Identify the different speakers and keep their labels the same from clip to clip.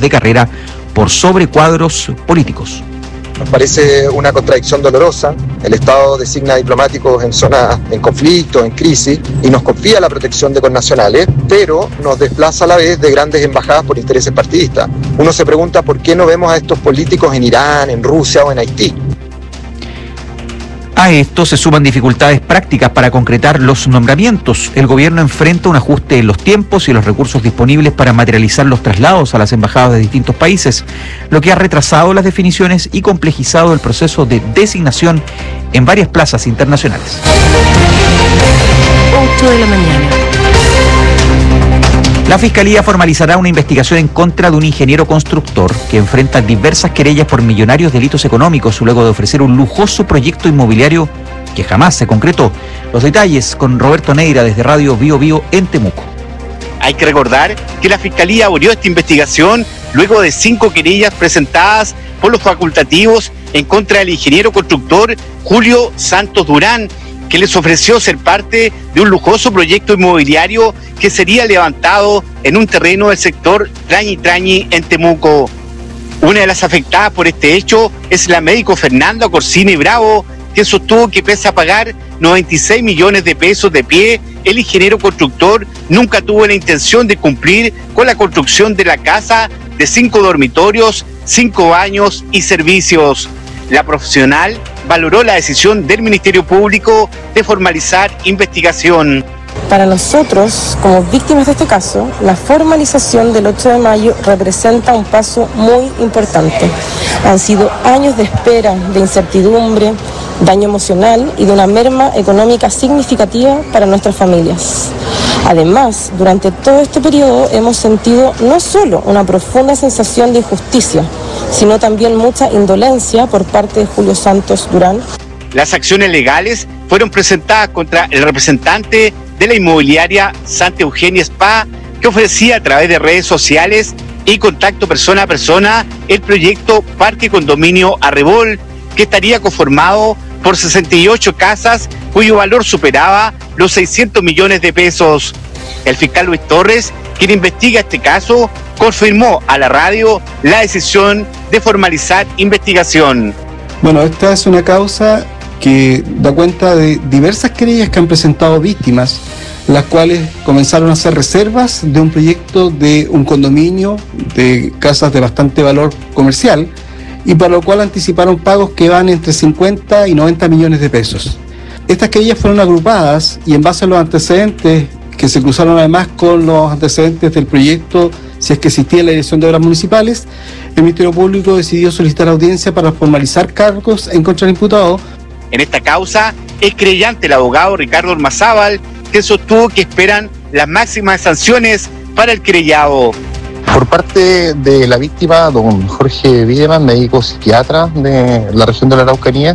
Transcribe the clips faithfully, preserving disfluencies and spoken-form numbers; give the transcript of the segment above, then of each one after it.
Speaker 1: de carrera por sobre cuadros políticos.
Speaker 2: Nos parece una contradicción dolorosa. El Estado designa diplomáticos en zonas en conflicto, en crisis, y nos confía la protección de connacionales, pero nos desplaza a la vez de grandes embajadas por intereses partidistas. Uno se pregunta por qué no vemos a estos políticos en Irán, en Rusia o en Haití.
Speaker 1: A esto se suman dificultades prácticas para concretar los nombramientos. El gobierno enfrenta un ajuste en los tiempos y los recursos disponibles para materializar los traslados a las embajadas de distintos países, lo que ha retrasado las definiciones y complejizado el proceso de designación en varias plazas internacionales.
Speaker 3: ocho de la mañana.
Speaker 1: La Fiscalía formalizará una investigación en contra de un ingeniero constructor que enfrenta diversas querellas por millonarios delitos económicos luego de ofrecer un lujoso proyecto inmobiliario que jamás se concretó. Los detalles con Roberto Neira desde Radio Bío Bío en Temuco.
Speaker 4: Hay que recordar que la Fiscalía abrió esta investigación luego de cinco querellas presentadas por los facultativos en contra del ingeniero constructor Julio Santos Durán, que les ofreció ser parte de un lujoso proyecto inmobiliario que sería levantado en un terreno del sector Trañi Trañi en Temuco. Una de las afectadas por este hecho es la médico Fernanda Corsini Bravo, quien sostuvo que pese a pagar noventa y seis millones de pesos de pie, el ingeniero constructor nunca tuvo la intención de cumplir con la construcción de la casa de cinco dormitorios, cinco baños y servicios. La profesional valoró la decisión del Ministerio Público de formalizar investigación.
Speaker 5: Para nosotros, como víctimas de este caso, la formalización del ocho de mayo representa un paso muy importante. Han sido años de espera, de incertidumbre, daño emocional y de una merma económica significativa para nuestras familias. Además, durante todo este periodo hemos sentido no solo una profunda sensación de injusticia, sino también mucha indolencia por parte de Julio Santos Durán.
Speaker 4: Las acciones legales fueron presentadas contra el representante de la inmobiliaria Santa Eugenia Spa, que ofrecía a través de redes sociales y contacto persona a persona el proyecto Parque Condominio Arrebol, que estaría conformado por sesenta y ocho casas cuyo valor superaba los seiscientos millones de pesos. El fiscal Luis Torres, quien investiga este caso, confirmó a la radio la decisión de formalizar investigación.
Speaker 6: Bueno, esta es una causa que da cuenta de diversas querellas que han presentado víctimas, las cuales comenzaron a hacer reservas de un proyecto de un condominio de casas de bastante valor comercial y para lo cual anticiparon pagos que van entre cincuenta y noventa millones de pesos. Estas querellas fueron agrupadas y en base a los antecedentes que se cruzaron además con los antecedentes del proyecto, si es que existía la Dirección de Obras Municipales, el Ministerio Público decidió solicitar audiencia para formalizar cargos en contra del imputado.
Speaker 4: En esta causa, es creyente el abogado Ricardo Ormazábal, que sostuvo que esperan las máximas sanciones para el querellado.
Speaker 7: Por parte de la víctima, don Jorge Wiedemann, médico psiquiatra de la región de la Araucanía,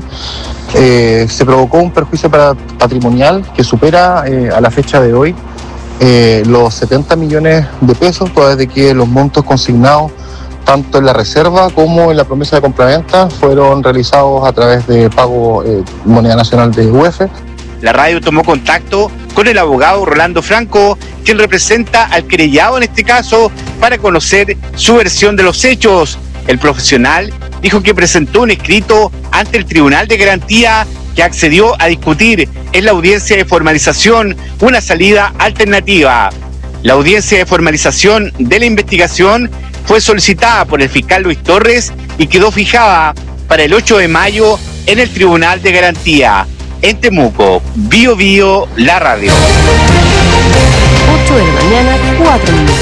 Speaker 7: eh, se provocó un perjuicio patrimonial que supera eh, a la fecha de hoy eh, los setenta millones de pesos, toda vez de que los montos consignados tanto en la reserva como en la promesa de compraventa fueron realizados a través de pago eh, moneda nacional de U F.
Speaker 4: La radio tomó contacto con el abogado Rolando Franco, quien representa al querellado en este caso, para conocer su versión de los hechos. El profesional dijo que presentó un escrito ante el Tribunal de Garantía que accedió a discutir en la audiencia de formalización una salida alternativa. La audiencia de formalización de la investigación fue solicitada por el fiscal Luis Torres y quedó fijada para el ocho de mayo en el Tribunal de Garantía. En Temuco, Bío Bío, la radio.
Speaker 3: ocho de la mañana, cuatro minutos.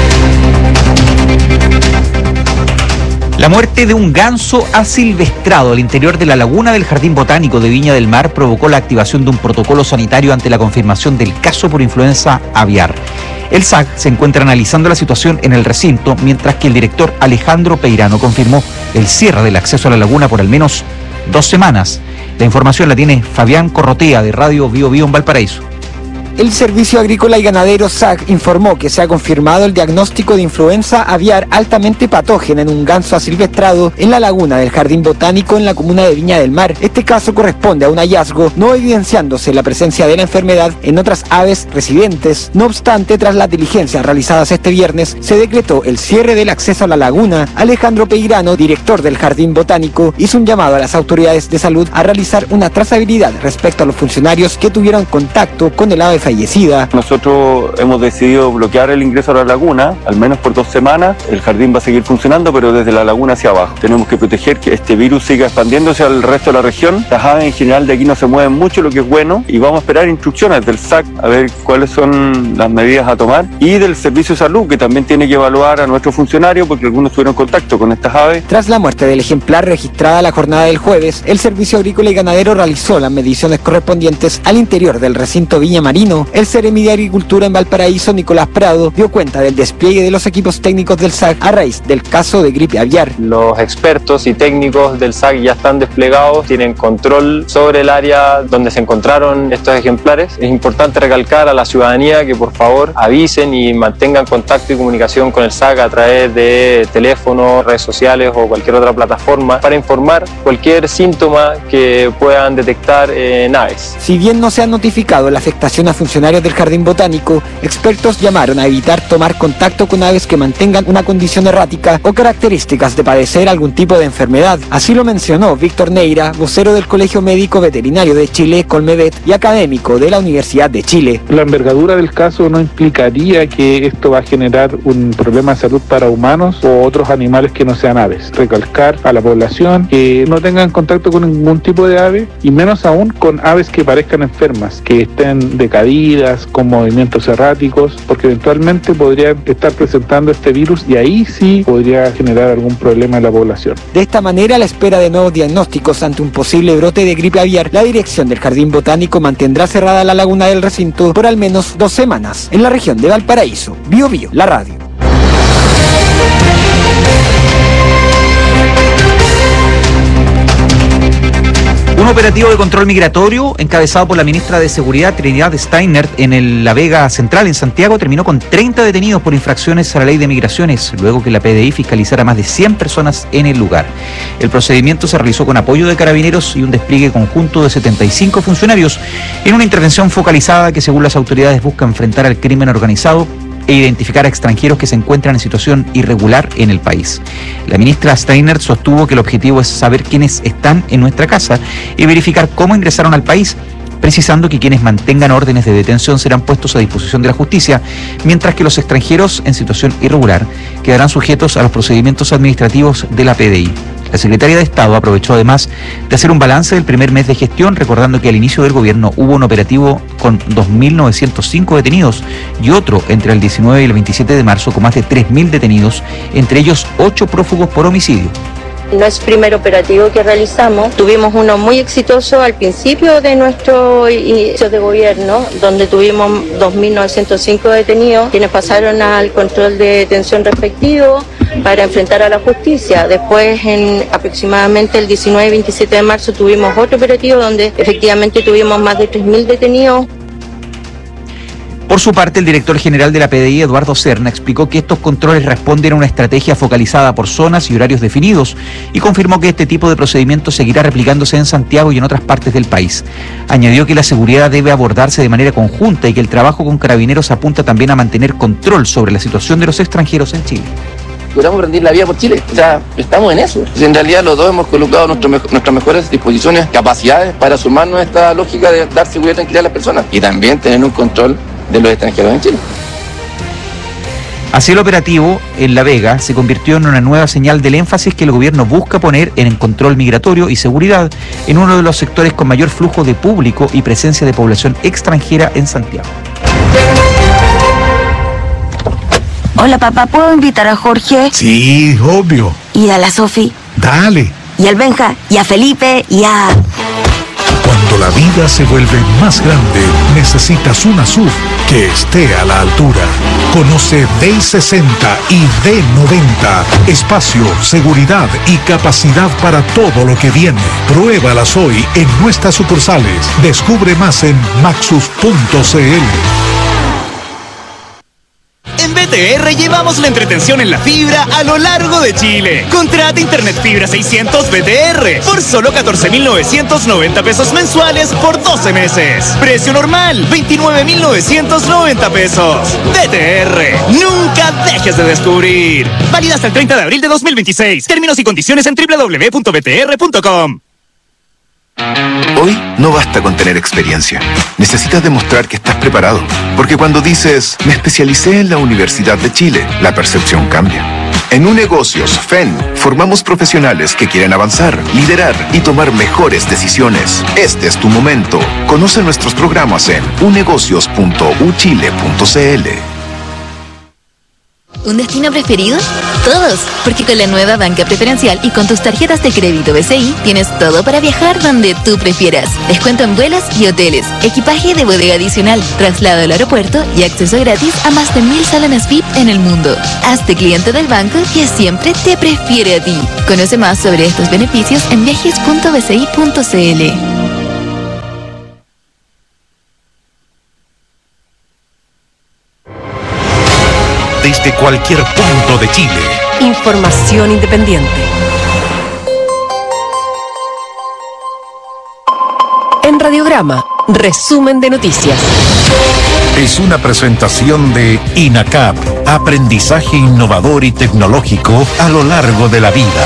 Speaker 1: La muerte de un ganso asilvestrado al interior de la laguna del Jardín Botánico de Viña del Mar provocó la activación de un protocolo sanitario ante la confirmación del caso por influenza aviar. El S A C se encuentra analizando la situación en el recinto, mientras que el director Alejandro Peirano confirmó el cierre del acceso a la laguna por al menos dos semanas. La información la tiene Fabián Corrotea de Radio Bío Bío en Valparaíso.
Speaker 8: El Servicio Agrícola y Ganadero S A C informó que se ha confirmado el diagnóstico de influenza aviar altamente patógena en un ganso asilvestrado en la laguna del Jardín Botánico en la comuna de Viña del Mar. Este caso corresponde a un hallazgo, no evidenciándose la presencia de la enfermedad en otras aves residentes. No obstante, tras las diligencias realizadas este viernes, se decretó el cierre del acceso a la laguna. Alejandro Peirano, director del Jardín Botánico, hizo un llamado a las autoridades de salud a realizar una trazabilidad respecto a los funcionarios que tuvieron contacto con el ave fallecida.
Speaker 9: Nosotros hemos decidido bloquear el ingreso a la laguna, al menos por dos semanas. El jardín va a seguir funcionando, pero desde la laguna hacia abajo. Tenemos que proteger que este virus siga expandiéndose al resto de la región. Las aves en general de aquí no se mueven mucho, lo que es bueno, y vamos a esperar instrucciones del S A C a ver cuáles son las medidas a tomar, y del Servicio de Salud, que también tiene que evaluar a nuestros funcionarios porque algunos tuvieron contacto con estas aves.
Speaker 8: Tras la muerte del ejemplar registrada la jornada del jueves, el Servicio Agrícola y Ganadero realizó las mediciones correspondientes al interior del recinto Viña Marino. El Seremi de Agricultura en Valparaíso, Nicolás Prado, dio cuenta del despliegue de los equipos técnicos del S A C a raíz del caso de gripe aviar.
Speaker 10: Los expertos y técnicos del S A C ya están desplegados, tienen control sobre el área donde se encontraron estos ejemplares. Es importante recalcar a la ciudadanía que por favor avisen y mantengan contacto y comunicación con el S A C a través de teléfono, redes sociales o cualquier otra plataforma para informar cualquier síntoma que puedan detectar en aves.
Speaker 8: Si bien no se ha notificado la afectación a funcionarios del Jardín Botánico, expertos llamaron a evitar tomar contacto con aves que mantengan una condición errática o características de padecer algún tipo de enfermedad. Así lo mencionó Víctor Neira, vocero del Colegio Médico Veterinario de Chile, Colmevet, y académico de la Universidad de Chile.
Speaker 11: La envergadura del caso no implicaría que esto va a generar un problema de salud para humanos o otros animales que no sean aves. Recalcar a la población que no tengan contacto con ningún tipo de ave, y menos aún con aves que parezcan enfermas, que estén decaídas, con movimientos erráticos, porque eventualmente podrían estar presentando este virus y ahí sí podría generar algún problema en la población.
Speaker 8: De esta manera, a la espera de nuevos diagnósticos ante un posible brote de gripe aviar, la dirección del Jardín Botánico mantendrá cerrada la laguna del recinto por al menos dos semanas. En la región de Valparaíso, Bio Bio, la radio.
Speaker 1: Un operativo de control migratorio encabezado por la ministra de Seguridad Trinidad Steiner en el La Vega Central, en Santiago, terminó con treinta detenidos por infracciones a la ley de migraciones, luego que la P D I fiscalizara más de cien personas en el lugar. El procedimiento se realizó con apoyo de carabineros y un despliegue conjunto de setenta y cinco funcionarios en una intervención focalizada que, según las autoridades, busca enfrentar al crimen organizado e identificar a extranjeros que se encuentran en situación irregular en el país. La ministra Steiner sostuvo que el objetivo es saber quiénes están en nuestra casa y verificar cómo ingresaron al país, precisando que quienes mantengan órdenes de detención serán puestos a disposición de la justicia, mientras que los extranjeros en situación irregular quedarán sujetos a los procedimientos administrativos de la P D I. La secretaria de Estado aprovechó además de hacer un balance del primer mes de gestión, recordando que al inicio del gobierno hubo un operativo con dos mil novecientos cinco detenidos y otro entre el diecinueve y el veintisiete de marzo con más de tres mil detenidos, entre ellos ocho prófugos por homicidio.
Speaker 12: No es el primer operativo que realizamos. Tuvimos uno muy exitoso al principio de nuestro inicio de gobierno, donde tuvimos dos mil novecientos cinco detenidos, quienes pasaron al control de detención respectivo para enfrentar a la justicia. Después, en aproximadamente el diecinueve y veintisiete de marzo, tuvimos otro operativo donde efectivamente tuvimos más de tres mil detenidos.
Speaker 1: Por su parte, el director general de la P D I, Eduardo Serna, explicó que estos controles responden a una estrategia focalizada por zonas y horarios definidos y confirmó que este tipo de procedimientos seguirá replicándose en Santiago y en otras partes del país. Añadió que la seguridad debe abordarse de manera conjunta y que el trabajo con carabineros apunta también a mantener control sobre la situación de los extranjeros en Chile.
Speaker 13: Logramos rendir la vida por Chile, o sea, estamos en eso. En realidad los dos hemos colocado nuestro, nuestras mejores disposiciones, capacidades para sumarnos a esta lógica de dar seguridad y tranquilidad a las personas y también tener un control de los extranjeros en Chile.
Speaker 1: Así, el operativo en La Vega se convirtió en una nueva señal del énfasis que el gobierno busca poner en el control migratorio y seguridad en uno de los sectores con mayor flujo de público y presencia de población extranjera en Santiago.
Speaker 14: Hola papá, ¿puedo invitar a Jorge?
Speaker 15: Sí, obvio.
Speaker 14: ¿Y a la Sofi?
Speaker 15: Dale.
Speaker 14: ¿Y al Benja? ¿Y a Felipe? ¿Y a...?
Speaker 15: Cuando la vida se vuelve más grande, necesitas una S U V que esté a la altura. Conoce D sesenta y D noventa. Espacio, seguridad y capacidad para todo lo que viene. Pruébalas hoy en nuestras sucursales. Descubre más en maxus punto c l.
Speaker 16: En B T R llevamos la entretención en la fibra a lo largo de Chile. Contrata Internet Fibra seiscientos B T R por solo catorce mil novecientos noventa pesos mensuales por doce meses. Precio normal, veintinueve mil novecientos noventa pesos. B T R, nunca dejes de descubrir. Válida hasta el treinta de abril de dos mil veintiséis. Términos y condiciones en doble u doble u doble u punto b t r punto com.
Speaker 17: Hoy no basta con tener experiencia. Necesitas demostrar que estás preparado. Porque cuando dices, me especialicé en la Universidad de Chile, la percepción cambia. En Unegocios F E N formamos profesionales que quieren avanzar, liderar y tomar mejores decisiones. Este es tu momento. Conoce nuestros programas en unegocios punto u chile punto c l.
Speaker 18: ¿Un destino preferido? Todos, porque con la nueva banca preferencial y con tus tarjetas de crédito B C I tienes todo para viajar donde tú prefieras. Descuento en vuelos y hoteles, equipaje de bodega adicional, traslado al aeropuerto y acceso gratis a más de mil salones V I P en el mundo. Hazte cliente del banco que siempre te prefiere a ti. Conoce más sobre estos beneficios en viajes punto b c i punto c l.
Speaker 15: Desde cualquier punto de Chile.
Speaker 3: Información independiente. En Radiograma, resumen de noticias.
Speaker 15: Es una presentación de INACAP, aprendizaje innovador y tecnológico a lo largo de la vida.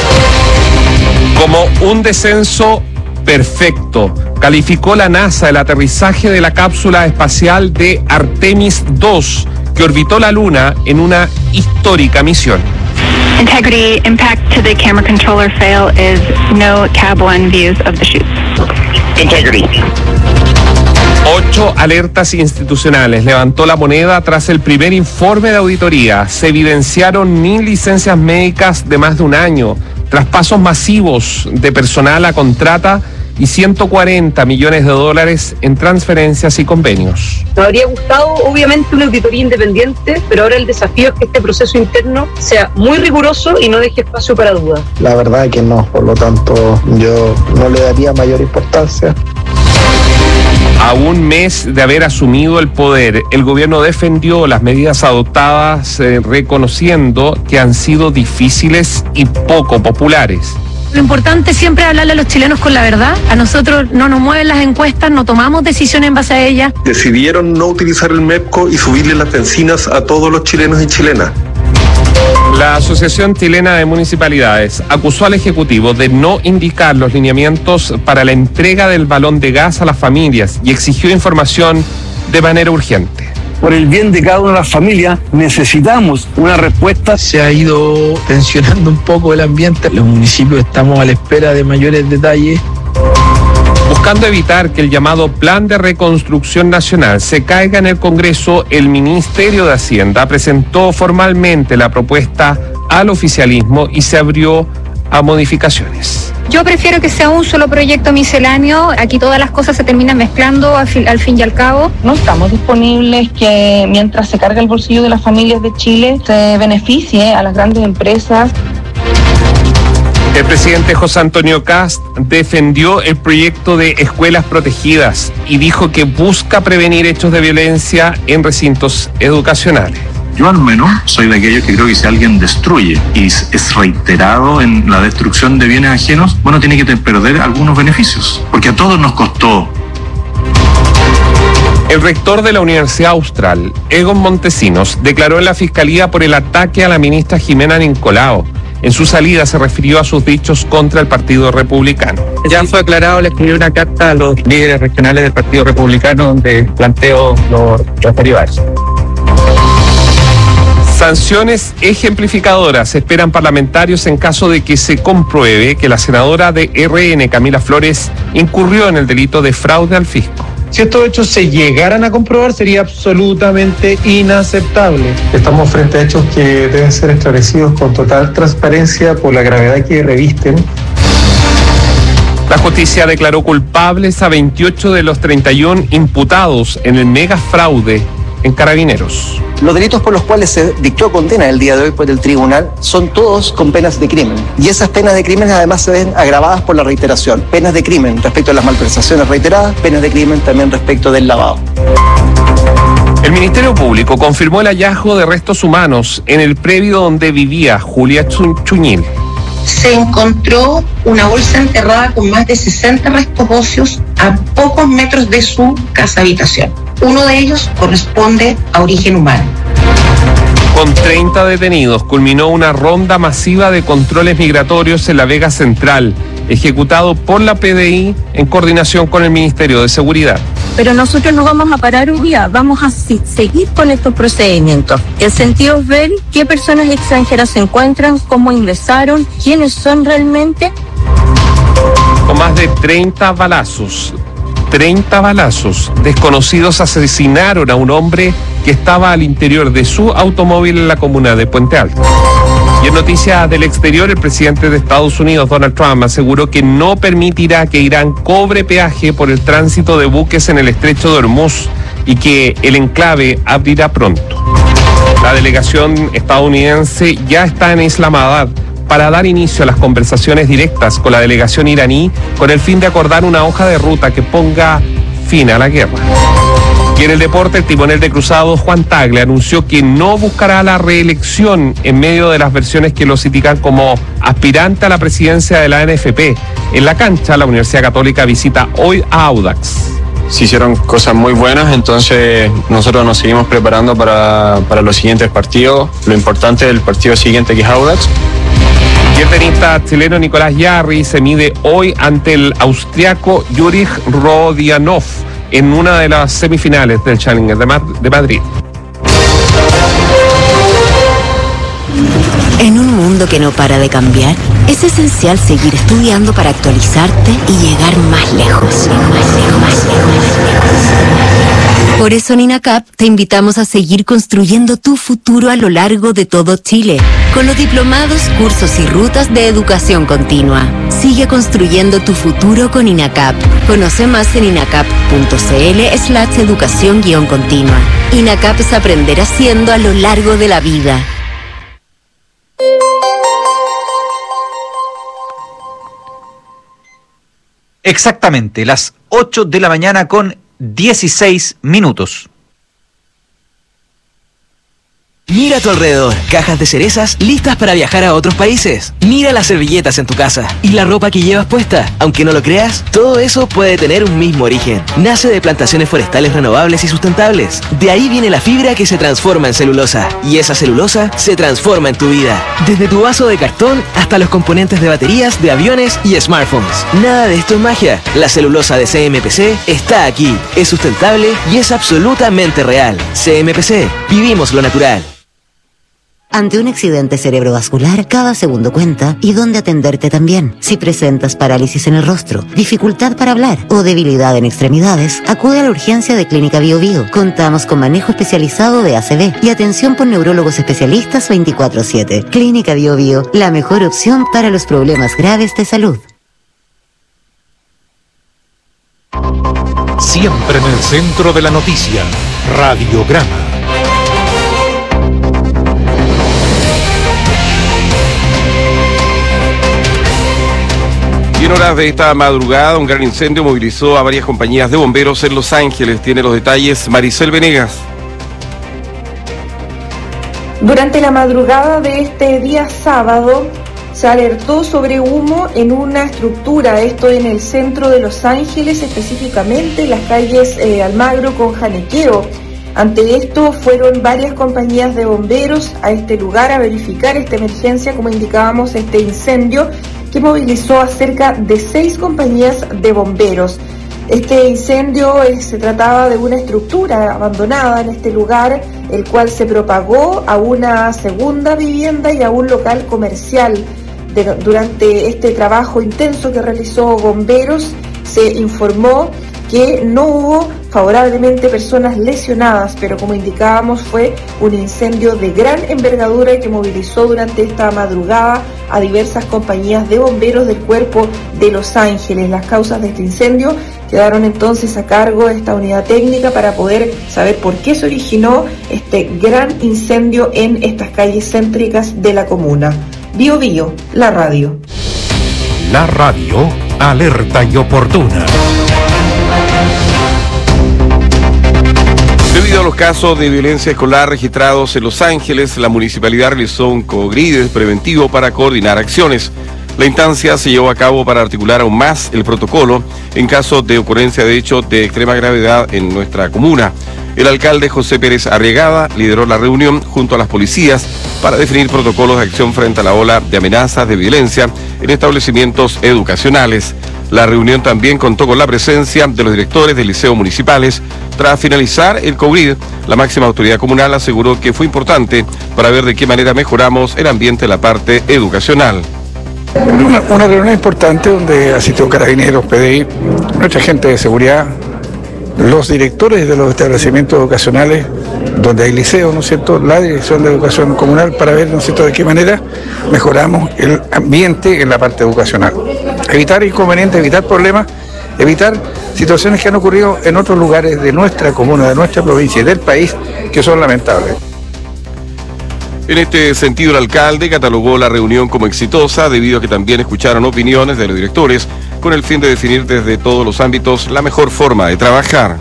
Speaker 19: Como un descenso perfecto, calificó la NASA el aterrizaje de la cápsula espacial de Artemis dos, que orbitó la Luna en una histórica misión.
Speaker 20: Integrity impact to the camera controller fail is no cab one views of the chute. Integrity.
Speaker 19: Ocho alertas institucionales levantó la moneda tras el primer informe de auditoría. Se evidenciaron mil licencias médicas de más de un año, traspasos masivos de personal a contrata y ciento cuarenta millones de dólares en transferencias y convenios.
Speaker 21: Nos habría gustado, obviamente, una auditoría independiente, pero ahora el desafío es que este proceso interno sea muy riguroso y no deje espacio para dudas.
Speaker 2: La verdad es que no, por lo tanto, yo no le daría mayor importancia.
Speaker 19: A un mes de haber asumido el poder, el gobierno defendió las medidas adoptadas, eh, reconociendo que han sido difíciles y poco populares.
Speaker 22: Lo importante es siempre hablarle a los chilenos con la verdad. A nosotros no nos mueven las encuestas, no tomamos decisiones en base a ellas.
Speaker 23: Decidieron no utilizar el MEPCO y subirle las bencinas a todos los chilenos y chilenas.
Speaker 19: La Asociación Chilena de Municipalidades acusó al Ejecutivo de no indicar los lineamientos para la entrega del balón de gas a las familias y exigió información de manera urgente.
Speaker 24: Por el bien de cada una de las familias, necesitamos una respuesta.
Speaker 25: Se ha ido tensionando un poco el ambiente. Los municipios estamos a la espera de mayores detalles.
Speaker 19: Buscando evitar que el llamado Plan de Reconstrucción Nacional se caiga en el Congreso, el Ministerio de Hacienda presentó formalmente la propuesta al oficialismo y se abrió a modificaciones.
Speaker 22: Yo prefiero que sea un solo proyecto misceláneo. Aquí todas las cosas se terminan mezclando al fin, al fin y al cabo.
Speaker 5: No estamos disponibles que mientras se carga el bolsillo de las familias de Chile se beneficie a las grandes empresas.
Speaker 19: El presidente José Antonio Kast defendió el proyecto de escuelas protegidas y dijo que busca prevenir hechos de violencia en recintos educacionales.
Speaker 26: Yo al menos soy de aquellos que creo que si alguien destruye y es reiterado en la destrucción de bienes ajenos, bueno, tiene que perder algunos beneficios, porque a todos nos costó.
Speaker 19: El rector de la Universidad Austral, Egon Montesinos, declaró en la Fiscalía por el ataque a la ministra Jimena Nincolao. En su salida se refirió a sus dichos contra el Partido Republicano.
Speaker 27: Ya fue aclarado, le escribí una carta a los líderes regionales del Partido Republicano donde planteo lo referido a eso.
Speaker 19: Sanciones ejemplificadoras esperan parlamentarios en caso de que se compruebe que la senadora de R N, Camila Flores, incurrió en el delito de fraude al fisco.
Speaker 28: Si estos hechos se llegaran a comprobar, sería absolutamente inaceptable.
Speaker 29: Estamos frente a hechos que deben ser esclarecidos con total transparencia por la gravedad que revisten.
Speaker 19: La justicia declaró culpables a veintiocho de los treinta y uno imputados en el megafraude en Carabineros.
Speaker 4: Los delitos por los cuales se dictó condena el día de hoy por el tribunal son todos con penas de crimen. Y esas penas de crimen además se ven agravadas por la reiteración. Penas de crimen respecto a las malversaciones reiteradas, penas de crimen también respecto del lavado.
Speaker 19: El Ministerio Público confirmó el hallazgo de restos humanos en el predio donde vivía Julia Chuñil.
Speaker 6: Se encontró una bolsa enterrada con más de sesenta restos óseos a pocos metros de su casa habitación. Uno de ellos corresponde a origen humano.
Speaker 19: Con treinta detenidos, culminó una ronda masiva de controles migratorios en la Vega Central, ejecutado por la P D I en coordinación con el Ministerio de Seguridad.
Speaker 7: Pero nosotros no vamos a parar un día, vamos a si- seguir con estos procedimientos. El sentido es ver qué personas extranjeras se encuentran, cómo ingresaron, quiénes son realmente.
Speaker 19: Con más de treinta balazos, treinta balazos, desconocidos asesinaron a un hombre que estaba al interior de su automóvil en la comuna de Puente Alto. Y en noticias del exterior, el presidente de Estados Unidos, Donald Trump, aseguró que no permitirá que Irán cobre peaje por el tránsito de buques en el estrecho de Hormuz y que el enclave abrirá pronto. La delegación estadounidense ya está en Islamabad para dar inicio a las conversaciones directas con la delegación iraní con el fin de acordar una hoja de ruta que ponga fin a la guerra. Y en el deporte, el timonel de Cruzados, Juan Tagle, anunció que no buscará la reelección en medio de las versiones que lo indican como aspirante a la presidencia de la N F P. En la cancha, la Universidad Católica visita hoy a Audax.
Speaker 8: Se hicieron cosas muy buenas, entonces nosotros nos seguimos preparando para, para los siguientes partidos. Lo importante del partido siguiente, que es Audax.
Speaker 19: Y el tenista chileno Nicolás Yarri se mide hoy ante el austriaco Jurij Rodionov en una de las semifinales del Challenger de, Mad- de Madrid.
Speaker 9: En un mundo que no para de cambiar, es esencial seguir estudiando para actualizarte y llegar más lejos. Más lejos, más lejos, más lejos. Por eso en INACAP te invitamos a seguir construyendo tu futuro a lo largo de todo Chile, con los diplomados, cursos y rutas de educación continua. Sigue construyendo tu futuro con INACAP. Conoce más en inacap.cl slash educación guión continua. INACAP es aprender haciendo a lo largo de la vida.
Speaker 1: Exactamente, las ocho de la mañana con dieciséis minutos.
Speaker 10: Mira a tu alrededor, cajas de cerezas listas para viajar a otros países. Mira las servilletas en tu casa y la ropa que llevas puesta. Aunque no lo creas, todo eso puede tener un mismo origen. Nace de plantaciones forestales renovables y sustentables. De ahí viene la fibra que se transforma en celulosa. Y esa celulosa se transforma en tu vida. Desde tu vaso de cartón hasta los componentes de baterías, de aviones y smartphones. Nada de esto es magia. La celulosa de C M P C está aquí. Es sustentable y es absolutamente real. C M P C. Vivimos lo natural.
Speaker 9: Ante un accidente cerebrovascular, cada segundo cuenta y dónde atenderte también. Si presentas parálisis en el rostro, dificultad para hablar o debilidad en extremidades, acude a la urgencia de Clínica Bio Bio. Contamos con manejo especializado de A C V y atención por neurólogos especialistas veinticuatro siete. Clínica Bio Bio, la mejor opción para los problemas graves de salud.
Speaker 15: Siempre en el centro de la noticia, Radiograma.
Speaker 11: Y en horas de esta madrugada, un gran incendio movilizó a varias compañías de bomberos en Los Ángeles. Tiene los detalles Maricel Venegas.
Speaker 12: Durante la madrugada de este día sábado, se alertó sobre humo en una estructura, esto en el centro de Los Ángeles, específicamente en las calles eh, Almagro con Janequeo. Ante esto fueron varias compañías de bomberos a este lugar a verificar esta emergencia, como indicábamos, este incendio que movilizó a cerca de seis compañías de bomberos. Este incendio eh, se trataba de una estructura abandonada en este lugar, el cual se propagó a una segunda vivienda y a un local comercial. De, durante este trabajo intenso que realizó bomberos, se informó que no hubo favorablemente personas lesionadas, pero como indicábamos fue un incendio de gran envergadura que movilizó durante esta madrugada a diversas compañías de bomberos del Cuerpo de Los Ángeles. Las causas de este incendio quedaron entonces a cargo de esta unidad técnica para poder saber por qué se originó este gran incendio en estas calles céntricas de la comuna. Bio Bio, la radio.
Speaker 15: La radio, alerta y oportuna.
Speaker 11: Debido a los casos de violencia escolar registrados en Los Ángeles, la municipalidad realizó un cogrid preventivo para coordinar acciones. La instancia se llevó a cabo para articular aún más el protocolo en caso de ocurrencia de hechos de extrema gravedad en nuestra comuna. El alcalde José Pérez Arriagada lideró la reunión junto a las policías para definir protocolos de acción frente a la ola de amenazas de violencia en establecimientos educacionales. La reunión también contó con la presencia de los directores de liceos municipales. Tras finalizar el cogrid, la máxima autoridad comunal aseguró que fue importante para ver de qué manera mejoramos el ambiente en la parte educacional.
Speaker 2: Una, una reunión importante donde asistió Carabineros, P D I, nuestra gente de seguridad, los directores de los establecimientos educacionales, donde hay liceos, ¿no es cierto?, la Dirección de Educación Comunal, para ver, ¿no es cierto?, de qué manera mejoramos el ambiente en la parte educacional. Evitar inconvenientes, evitar problemas, evitar situaciones que han ocurrido en otros lugares de nuestra comuna, de nuestra provincia y del país, que son lamentables.
Speaker 11: En este sentido, el alcalde catalogó la reunión como exitosa debido a que también escucharon opiniones de los directores con el fin de definir desde todos los ámbitos la mejor forma de trabajar.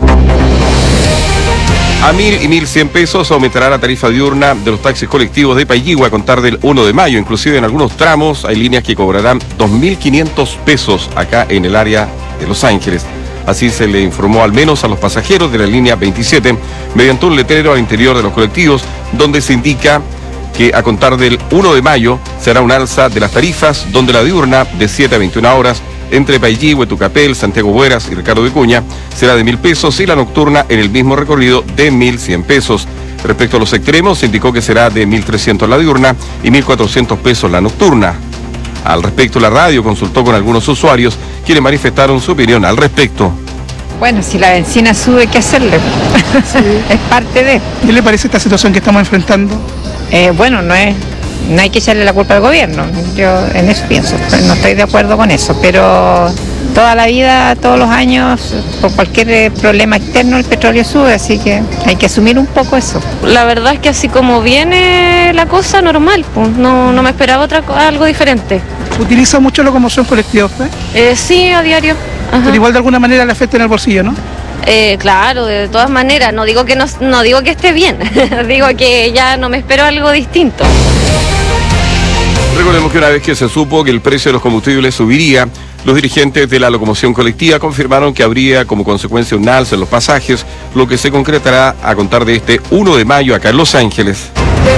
Speaker 11: A mil y mil cien pesos aumentará la tarifa diurna de los taxis colectivos de Pailligua a contar del uno de mayo. Inclusive en algunos tramos hay líneas que cobrarán dos mil quinientos pesos acá en el área de Los Ángeles. Así se le informó al menos a los pasajeros de la línea veintisiete mediante un letrero al interior de los colectivos donde se indica que a contar del uno de mayo será un alza de las tarifas, donde la diurna de siete a veintiuna horas entre Pailligua, Tucapel, Santiago Bueras y Ricardo Vicuña será de mil pesos y la nocturna en el mismo recorrido de mil cien pesos. Respecto a los extremos, se indicó que será de mil trescientos la diurna y mil cuatrocientos pesos la nocturna. Al respecto, la radio consultó con algunos usuarios quienes manifestaron su opinión al respecto.
Speaker 3: Bueno, si la benzina sube, ¿qué hacerle? Sí. Es parte de...
Speaker 13: ¿Qué le parece esta situación que estamos enfrentando?
Speaker 3: Eh, bueno, no es, no hay que echarle la culpa al gobierno, yo en eso pienso, no estoy de acuerdo con eso, pero toda la vida, todos los años, por cualquier problema externo el petróleo sube, así que hay que asumir un poco eso.
Speaker 14: La verdad es que así como viene la cosa, normal, pues no, no me esperaba otra, algo diferente.
Speaker 13: ¿Utiliza mucho locomoción colectiva usted?
Speaker 14: Eh, sí, a diario. Ajá.
Speaker 13: Pero igual de alguna manera le afecta en el bolsillo, ¿no?
Speaker 14: Eh, claro, de todas maneras, no digo que no, no digo que esté bien, digo que ya no me espero algo distinto.
Speaker 11: Recordemos que una vez que se supo que el precio de los combustibles subiría, los dirigentes de la locomoción colectiva confirmaron que habría como consecuencia un alza en los pasajes, lo que se concretará a contar de este uno de mayo acá en Los Ángeles.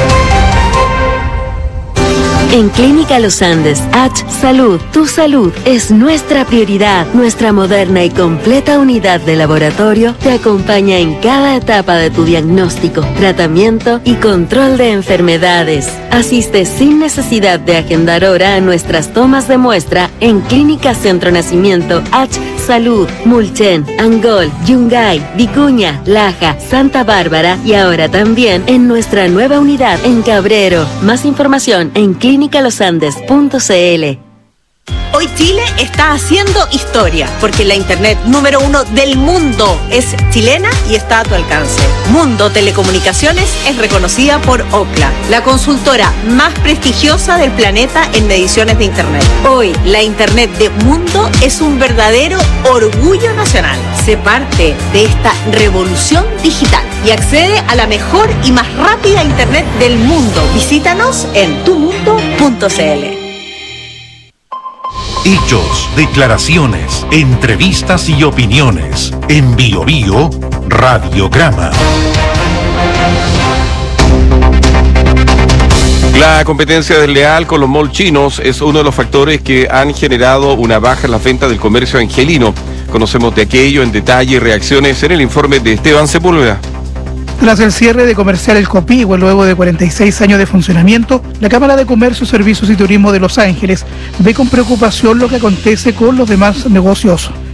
Speaker 9: En Clínica Los Andes, H Salud, tu salud es nuestra prioridad. Nuestra moderna y completa unidad de laboratorio te acompaña en cada etapa de tu diagnóstico, tratamiento y control de enfermedades. Asiste sin necesidad de agendar hora a nuestras tomas de muestra en Clínica Centro Nacimiento, H Salud, Mulchen, Angol, Yungay, Vicuña, Laja, Santa Bárbara y ahora también en nuestra nueva unidad en Cabrero. Más información en clínica los andes punto c l.
Speaker 16: Hoy Chile está haciendo historia, porque la internet número uno del mundo es chilena y está a tu alcance. Mundo Telecomunicaciones es reconocida por Ookla, la consultora más prestigiosa del planeta en mediciones de internet. Hoy, la internet de Mundo es un verdadero orgullo nacional. Sé parte de esta revolución digital y accede a la mejor y más rápida internet del mundo. Visítanos en tu mundo punto c l.
Speaker 15: Hechos, declaraciones, entrevistas y opiniones. En Bio Bio, Radiograma.
Speaker 11: La competencia desleal con los malls chinos es uno de los factores que han generado una baja en la venta del comercio angelino. Conocemos de aquello en detalle y reacciones en el informe de Esteban Sepúlveda.
Speaker 13: Tras el cierre de Comercial El Copihue, luego de cuarenta y seis años de funcionamiento, la Cámara de Comercio, Servicios y Turismo de Los Ángeles ve con preocupación lo que acontece con los demás negocios.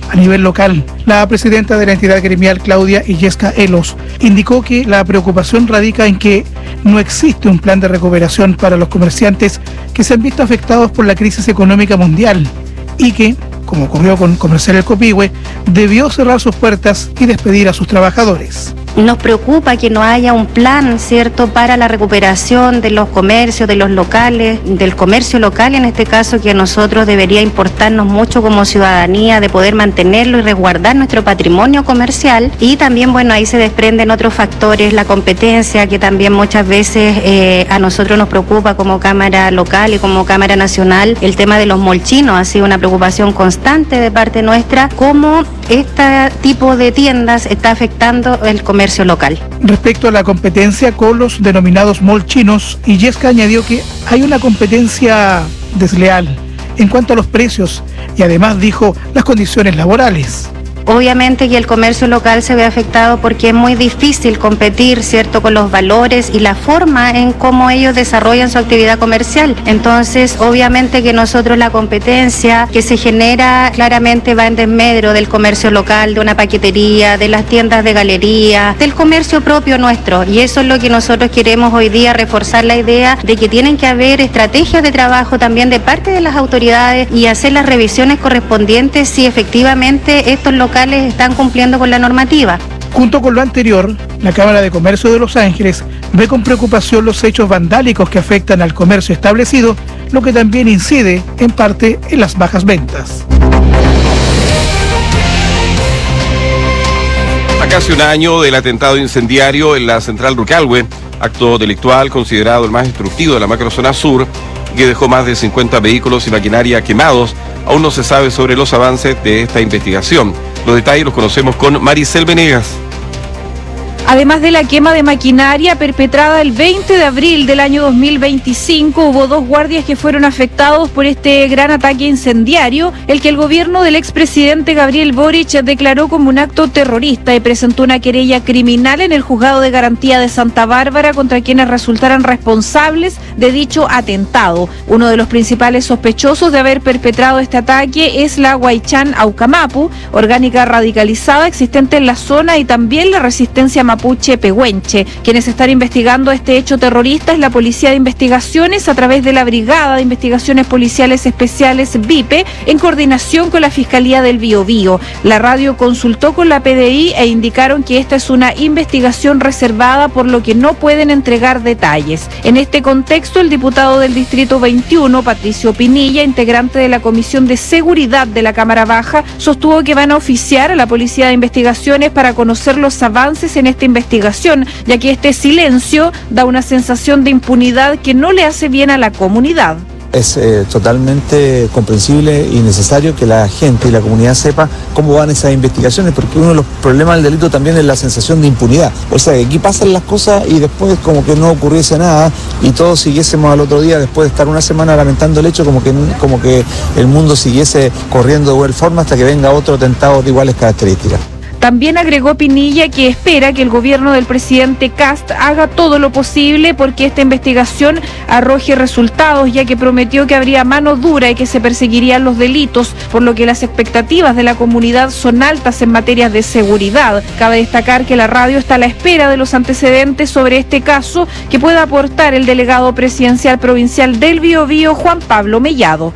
Speaker 13: A nivel local, la presidenta de la entidad gremial, Claudia Illesca Elos, indicó que la preocupación radica en que no existe un plan de recuperación para los comerciantes que se han visto afectados por la crisis económica mundial y que, como ocurrió con Comercial El Copihue, debió cerrar sus puertas y despedir a sus trabajadores.
Speaker 5: Nos preocupa que no haya un plan, ¿cierto?, para la recuperación de los comercios, de los locales, del comercio local en este caso, que a nosotros debería importarnos mucho como ciudadanía de poder mantenerlo y resguardar nuestro patrimonio comercial. Y también, bueno, ahí se desprenden otros factores, la competencia, que también muchas veces eh, a nosotros nos preocupa como Cámara Local y como Cámara Nacional. El tema de los molchinos ha sido una preocupación constante de parte nuestra, cómo este tipo de tiendas está afectando el comercio local.
Speaker 13: Respecto a la competencia con los denominados molchinos, Illesca añadió que hay una competencia desleal en cuanto a los precios y además dijo las condiciones laborales.
Speaker 5: Obviamente que el comercio local se ve afectado porque es muy difícil competir, ¿cierto?, con los valores y la forma en cómo ellos desarrollan su actividad comercial. Entonces, obviamente que nosotros la competencia que se genera claramente va en desmedro del comercio local, de una paquetería, de las tiendas de galería, del comercio propio nuestro. Y eso es lo que nosotros queremos hoy día, reforzar la idea de que tienen que haber estrategias de trabajo también de parte de las autoridades y hacer las revisiones correspondientes si efectivamente estos locales están cumpliendo con la normativa.
Speaker 13: Junto con lo anterior, la Cámara de Comercio de Los Ángeles ve con preocupación los hechos vandálicos que afectan al comercio establecido, lo que también incide en parte en las bajas ventas.
Speaker 11: A casi un año del atentado incendiario en la central Rucalhue, acto delictual considerado el más destructivo de la macrozona sur, que dejó más de cincuenta vehículos y maquinaria quemados, aún no se sabe sobre los avances de esta investigación. Los detalles los conocemos con Maricel Venegas.
Speaker 17: Además de la quema de maquinaria perpetrada el veinte de abril del año dos mil veinticinco, hubo dos guardias que fueron afectados por este gran ataque incendiario, el que el gobierno del expresidente Gabriel Boric declaró como un acto terrorista y presentó una querella criminal en el Juzgado de Garantía de Santa Bárbara contra quienes resultaran responsables de dicho atentado. Uno de los principales sospechosos de haber perpetrado este ataque es la Huaychán Aucamapu, orgánica radicalizada existente en la zona, y también la resistencia mapuche Pehuenche. Quienes están investigando este hecho terrorista es la Policía de Investigaciones a través de la Brigada de Investigaciones Policiales Especiales B I P E en coordinación con la Fiscalía del Biobío. La radio consultó con la P D I e indicaron que esta es una investigación reservada, por lo que no pueden entregar detalles. En este contexto, el diputado del Distrito veintiuno, Patricio Pinilla, integrante de la Comisión de Seguridad de la Cámara Baja, sostuvo que van a oficiar a la Policía de Investigaciones para conocer los avances en esta investigación, ya que este silencio da una sensación de impunidad que no le hace bien a la comunidad.
Speaker 18: Es eh, totalmente comprensible y necesario que la gente y la comunidad sepa cómo van esas investigaciones, porque uno de los problemas del delito también es la sensación de impunidad. O sea, que aquí pasan las cosas y después como que no ocurriese nada y todos siguiésemos al otro día, después de estar una semana lamentando el hecho, como que, como que el mundo siguiese corriendo de igual forma hasta que venga otro atentado de iguales características.
Speaker 17: También agregó Pinilla que espera que el gobierno del presidente Kast haga todo lo posible porque esta investigación arroje resultados, ya que prometió que habría mano dura y que se perseguirían los delitos, por lo que las expectativas de la comunidad son altas en materia de seguridad. Cabe destacar que la radio está a la espera de los antecedentes sobre este caso que pueda aportar el delegado presidencial provincial del Biobío, Juan Pablo Mellado.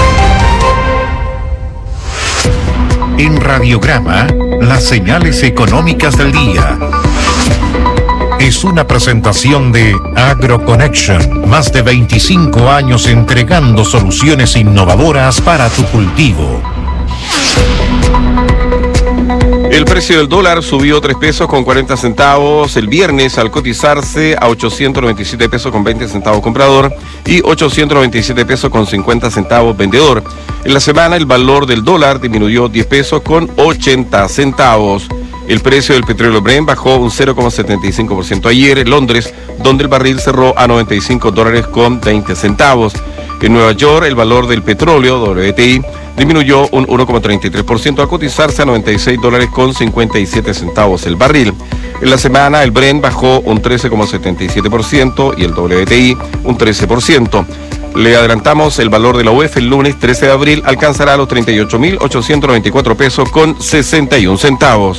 Speaker 15: En Radiograma, las señales económicas del día. Es una presentación de AgroConnection, más de veinticinco años entregando soluciones innovadoras para tu cultivo.
Speaker 11: El precio del dólar subió tres pesos con cuarenta centavos el viernes al cotizarse a ochocientos noventa y siete pesos con veinte centavos comprador y ochocientos noventa y siete pesos con cincuenta centavos vendedor. En la semana el valor del dólar disminuyó diez pesos con ochenta centavos. El precio del petróleo Brent bajó un cero coma setenta y cinco por ciento ayer en Londres, donde el barril cerró a noventa y cinco dólares con veinte centavos. En Nueva York el valor del petróleo W T I disminuyó un uno coma treinta y tres por ciento a cotizarse a noventa y seis dólares con cincuenta y siete centavos el barril. En la semana el Brent bajó un trece coma setenta y siete por ciento y el W T I un trece por ciento. Le adelantamos el valor de la U E F el lunes trece de abril alcanzará los treinta y ocho mil ochocientos noventa y cuatro pesos con sesenta y un centavos.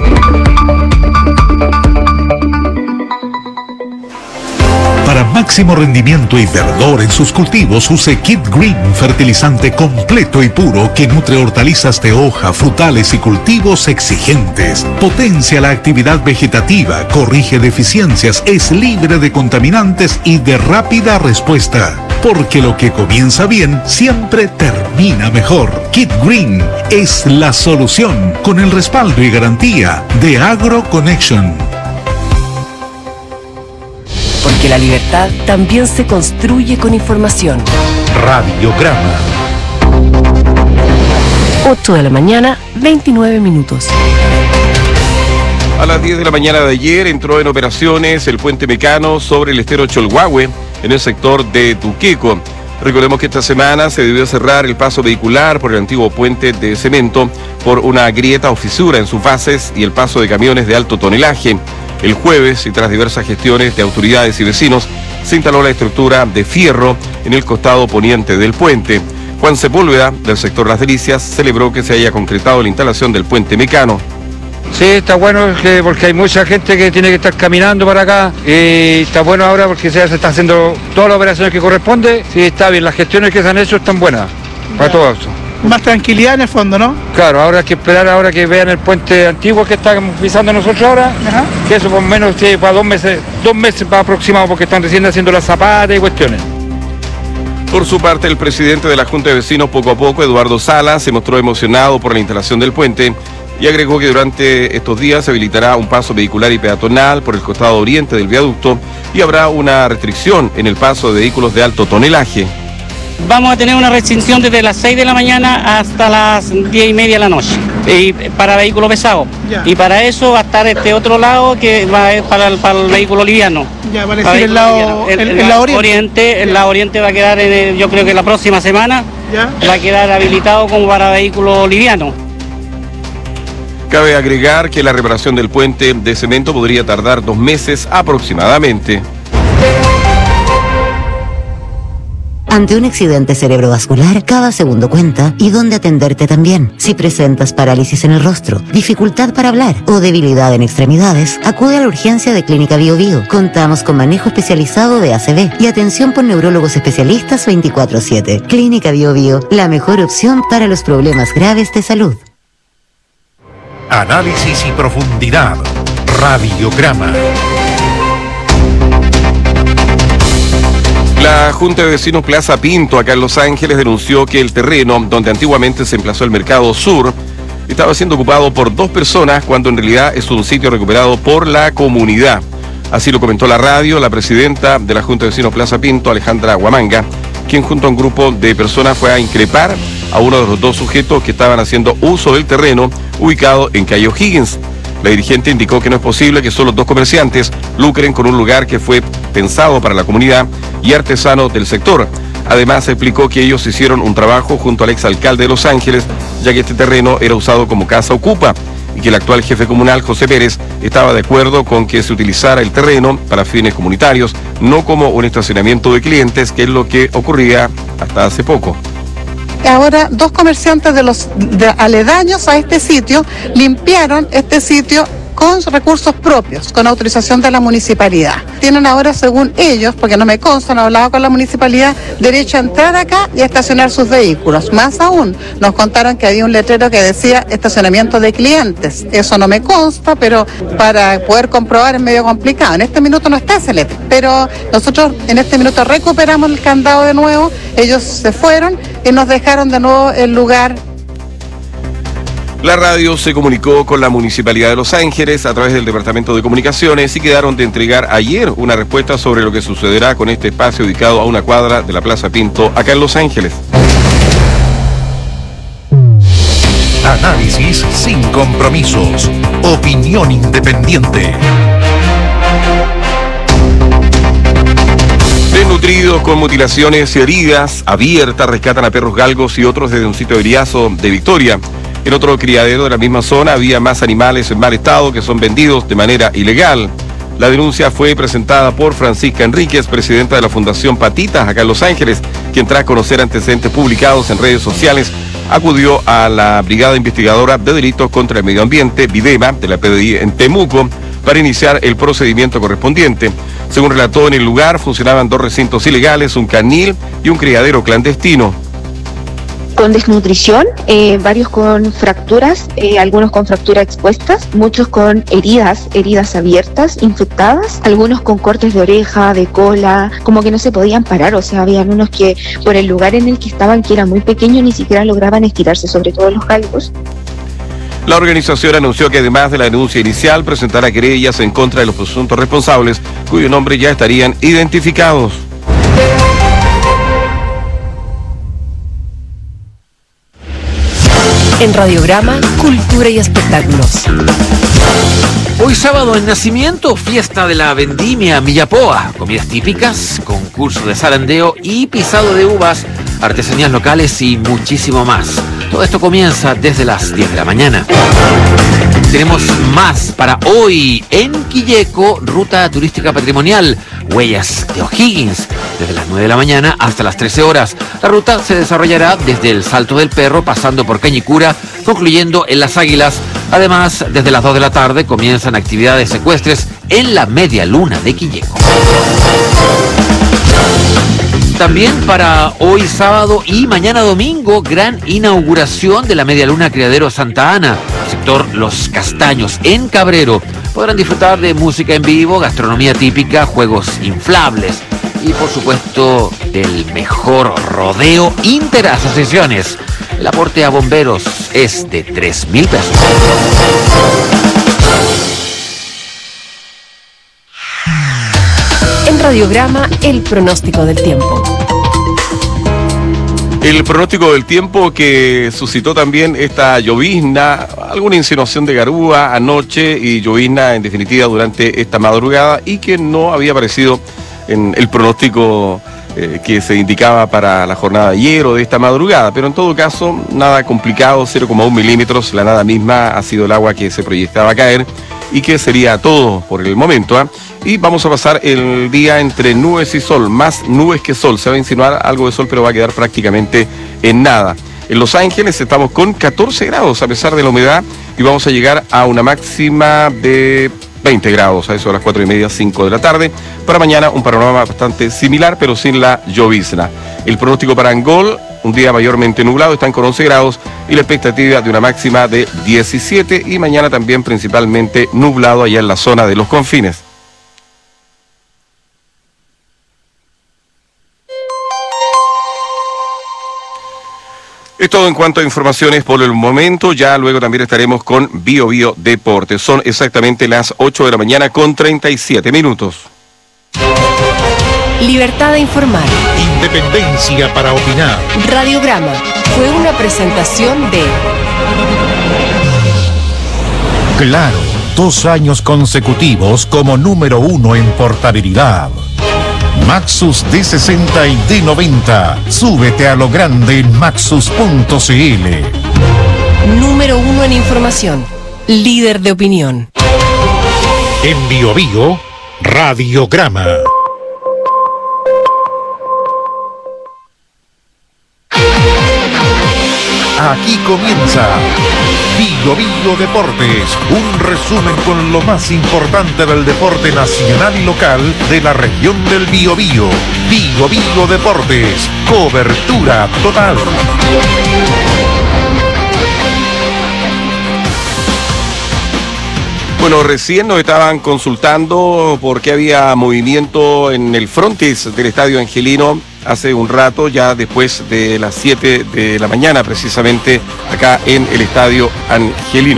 Speaker 15: Para máximo rendimiento y verdor en sus cultivos, use Kid Green, fertilizante completo y puro que nutre hortalizas de hoja, frutales y cultivos exigentes. Potencia la actividad vegetativa, corrige deficiencias, es libre de contaminantes y de rápida respuesta. Porque lo que comienza bien siempre termina mejor. Kid Green es la solución con el respaldo y garantía de AgroConnection.
Speaker 20: Porque la libertad también se construye con información.
Speaker 15: Radiograma.
Speaker 20: ocho de la mañana, veintinueve minutos.
Speaker 11: A las diez de la mañana de ayer entró en operaciones el puente Mecano sobre el estero Cholhuahue en el sector de Tuqueco. Recordemos que esta semana se debió cerrar el paso vehicular por el antiguo puente de cemento por una grieta o fisura en sus bases y el paso de camiones de alto tonelaje. El jueves, y tras diversas gestiones de autoridades y vecinos, se instaló la estructura de fierro en el costado poniente del puente. Juan Sepúlveda, del sector Las Delicias, celebró que se haya concretado la instalación del puente Mecano.
Speaker 21: Sí, está bueno que, porque hay mucha gente que tiene que estar caminando para acá y está bueno ahora porque se, se están haciendo todas las operaciones que corresponde. Sí, está bien, las gestiones que se han hecho están buenas para todo eso.
Speaker 13: Más tranquilidad en el fondo, ¿no?
Speaker 21: Claro, ahora hay que esperar ahora que vean el puente antiguo que estamos pisando nosotros ahora, Ajá. que eso por lo menos sí, para dos meses, dos meses va aproximado porque están recién haciendo las zapatas y cuestiones.
Speaker 11: Por su parte, el presidente de la Junta de Vecinos Poco a Poco, Eduardo Salas, se mostró emocionado por la instalación del puente y agregó que durante estos días se habilitará un paso vehicular y peatonal por el costado oriente del viaducto y habrá una restricción en el paso de vehículos de alto tonelaje.
Speaker 22: Vamos a tener una restricción desde las seis de la mañana hasta las diez y media de la noche y para vehículos pesados. Ya. Y para eso va a estar este otro lado que va a para el, para el vehículo liviano.
Speaker 13: Ya, va a decir el lado, el, el, el, el lado oriente.
Speaker 22: oriente el lado oriente va a quedar, en el, yo creo que la próxima semana ya. va a quedar habilitado como para vehículos livianos.
Speaker 11: Cabe agregar que la reparación del puente de cemento podría tardar dos meses aproximadamente.
Speaker 9: Ante un accidente cerebrovascular, cada segundo cuenta y dónde atenderte también. Si presentas parálisis en el rostro, dificultad para hablar o debilidad en extremidades, acude a la urgencia de Clínica Bio Bio. Contamos con manejo especializado de A C V y atención por neurólogos especialistas veinticuatro siete. Clínica Bio Bio, la mejor opción para los problemas graves de salud.
Speaker 15: Análisis y profundidad. Radiograma.
Speaker 11: La Junta de Vecinos Plaza Pinto, acá en Los Ángeles, denunció que el terreno donde antiguamente se emplazó el Mercado Sur estaba siendo ocupado por dos personas cuando en realidad es un sitio recuperado por la comunidad. Así lo comentó la radio la presidenta de la Junta de Vecinos Plaza Pinto, Alejandra Huamanga, quien junto a un grupo de personas fue a increpar a uno de los dos sujetos que estaban haciendo uso del terreno ubicado en calle O'Higgins. La dirigente indicó que no es posible que solo dos comerciantes lucren con un lugar que fue pensado para la comunidad y artesanos del sector. Además, explicó que ellos hicieron un trabajo junto al exalcalde de Los Ángeles, ya que este terreno era usado como casa ocupa, y que el actual jefe comunal, José Pérez, estaba de acuerdo con que se utilizara el terreno para fines comunitarios, no como un estacionamiento de clientes, que es lo que ocurría hasta hace poco.
Speaker 23: Ahora dos comerciantes de los de aledaños a este sitio limpiaron este sitio con recursos propios, con autorización de la municipalidad. Tienen ahora, según ellos, porque no me consta, no he hablado con la municipalidad, derecho a entrar acá y a estacionar sus vehículos. Más aún, nos contaron que había un letrero que decía estacionamiento de clientes. Eso no me consta, pero para poder comprobar es medio complicado. En este minuto no está ese letrero, pero nosotros en este minuto recuperamos el candado de nuevo, ellos se fueron y nos dejaron de nuevo el lugar.
Speaker 11: La radio se comunicó con la Municipalidad de Los Ángeles a través del Departamento de Comunicaciones y quedaron de entregar ayer una respuesta sobre lo que sucederá con este espacio ubicado a una cuadra de la Plaza Pinto, acá en Los Ángeles.
Speaker 15: Análisis sin compromisos. Opinión independiente.
Speaker 11: Desnutridos con mutilaciones y heridas abiertas rescatan a perros galgos y otros desde un sitio de Beriazo de Victoria. En otro criadero de la misma zona había más animales en mal estado que son vendidos de manera ilegal. La denuncia fue presentada por Francisca Enríquez, presidenta de la Fundación Patitas, acá en Los Ángeles, quien tras conocer antecedentes publicados en redes sociales, acudió a la Brigada Investigadora de Delitos contra el Medio Ambiente, BIDEMA, de la P D I en Temuco, para iniciar el procedimiento correspondiente. Según relató, en el lugar funcionaban dos recintos ilegales, un canil y un criadero clandestino.
Speaker 4: Con desnutrición, eh, varios con fracturas, eh, algunos con fracturas expuestas, muchos con heridas, heridas abiertas, infectadas, algunos con cortes de oreja, de cola, como que no se podían parar, o sea, habían unos que por el lugar en el que estaban, que era muy pequeño, ni siquiera lograban estirarse, sobre todo los galgos.
Speaker 11: La organización anunció que además de la denuncia inicial, presentará querellas en contra de los presuntos responsables, cuyos nombres ya estarían identificados.
Speaker 20: En Radiograma, Cultura y Espectáculos.
Speaker 1: Hoy sábado en Nacimiento, fiesta de la vendimia Millapoa, comidas típicas, concurso de zarandeo y pisado de uvas, artesanías locales y muchísimo más. Todo esto comienza desde las diez de la mañana. Tenemos más para hoy en Quilleco, ruta turística patrimonial, Huellas de O'Higgins, desde las nueve de la mañana hasta las trece horas. La ruta se desarrollará desde el Salto del Perro, pasando por Cañicura, concluyendo en Las Águilas. Además, desde las dos de la tarde comienzan actividades ecuestres en la Media Luna de Quilleco. También para hoy sábado y mañana domingo, gran inauguración de la Media Luna Criadero Santa Ana, sector Los Castaños, en Cabrero. Podrán disfrutar de música en vivo, gastronomía típica, juegos inflables y, por supuesto, del mejor rodeo interasociaciones. El aporte a bomberos es de tres mil pesos.
Speaker 20: En Radiograma, el pronóstico del tiempo.
Speaker 11: El pronóstico del tiempo que suscitó también esta llovizna, alguna insinuación de garúa anoche y llovizna en definitiva durante esta madrugada, y que no había aparecido en el pronóstico eh, que se indicaba para la jornada de ayer o de esta madrugada, pero en todo caso nada complicado, cero coma uno milímetros, la nada misma ha sido el agua que se proyectaba a caer y que sería todo por el momento, ¿eh? Y vamos a pasar el día entre nubes y sol, más nubes que sol. Se va a insinuar algo de sol, pero va a quedar prácticamente en nada. En Los Ángeles estamos con catorce grados a pesar de la humedad y vamos a llegar a una máxima de veinte grados, a eso a las cuatro y media, cinco de la tarde. Para mañana un panorama bastante similar, pero sin la llovizna. El pronóstico para Angol, un día mayormente nublado, están con once grados y la expectativa de una máxima de diecisiete, y mañana también principalmente nublado allá en la zona de los confines. Es todo en cuanto a informaciones por el momento. Ya luego también estaremos con Bio Bio Deportes. Son exactamente las ocho de la mañana con treinta y siete minutos.
Speaker 20: Libertad de informar.
Speaker 15: Independencia para opinar.
Speaker 20: Radiograma fue una presentación de
Speaker 15: Claro, dos años consecutivos como número uno en portabilidad. Maxus D sesenta y D noventa. Súbete a lo grande en maxus punto c l.
Speaker 20: Número uno en información. Líder de opinión.
Speaker 15: En Bio Bio, Radiograma. Aquí comienza Bio Bio Deportes, un resumen con lo más importante del deporte nacional y local de la región del Biobío. Bio Bio Deportes, cobertura total.
Speaker 11: Bueno, recién nos estaban consultando por qué había movimiento en el frontis del Estadio Angelino hace un rato, ya después de las siete de la mañana, precisamente acá en el Estadio Angelino.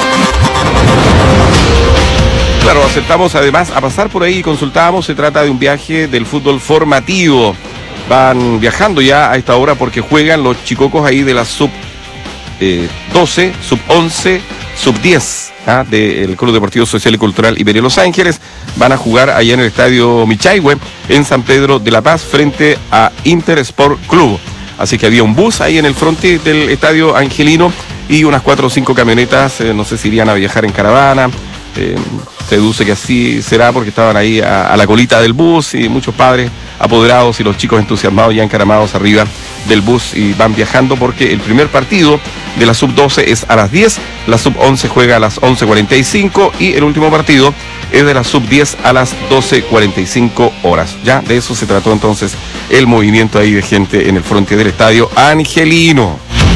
Speaker 11: Claro, aceptamos además a pasar por ahí y consultábamos. Se trata de un viaje del fútbol formativo. Van viajando ya a esta hora porque juegan los chicocos ahí de la sub doce, sub once, sub diez, ¿ah? del Club Deportivo Social y Cultural Iberia Los Ángeles. Van a jugar allá en el Estadio Michaihue, en San Pedro de la Paz, frente a Inter Sport Club. Así que había un bus ahí en el frontis del Estadio Angelino y unas cuatro o cinco camionetas, eh, no sé si irían a viajar en caravana Eh, se deduce que así será porque estaban ahí a, a la colita del bus y muchos padres apoderados y los chicos entusiasmados ya encaramados arriba del bus y van viajando porque el primer partido de la sub doce es a las diez, la sub once juega a las once cuarenta y cinco y el último partido es de la sub diez a las doce cuarenta y cinco horas. Ya de eso se trató entonces el movimiento ahí de gente en el frente del estadio Angelino.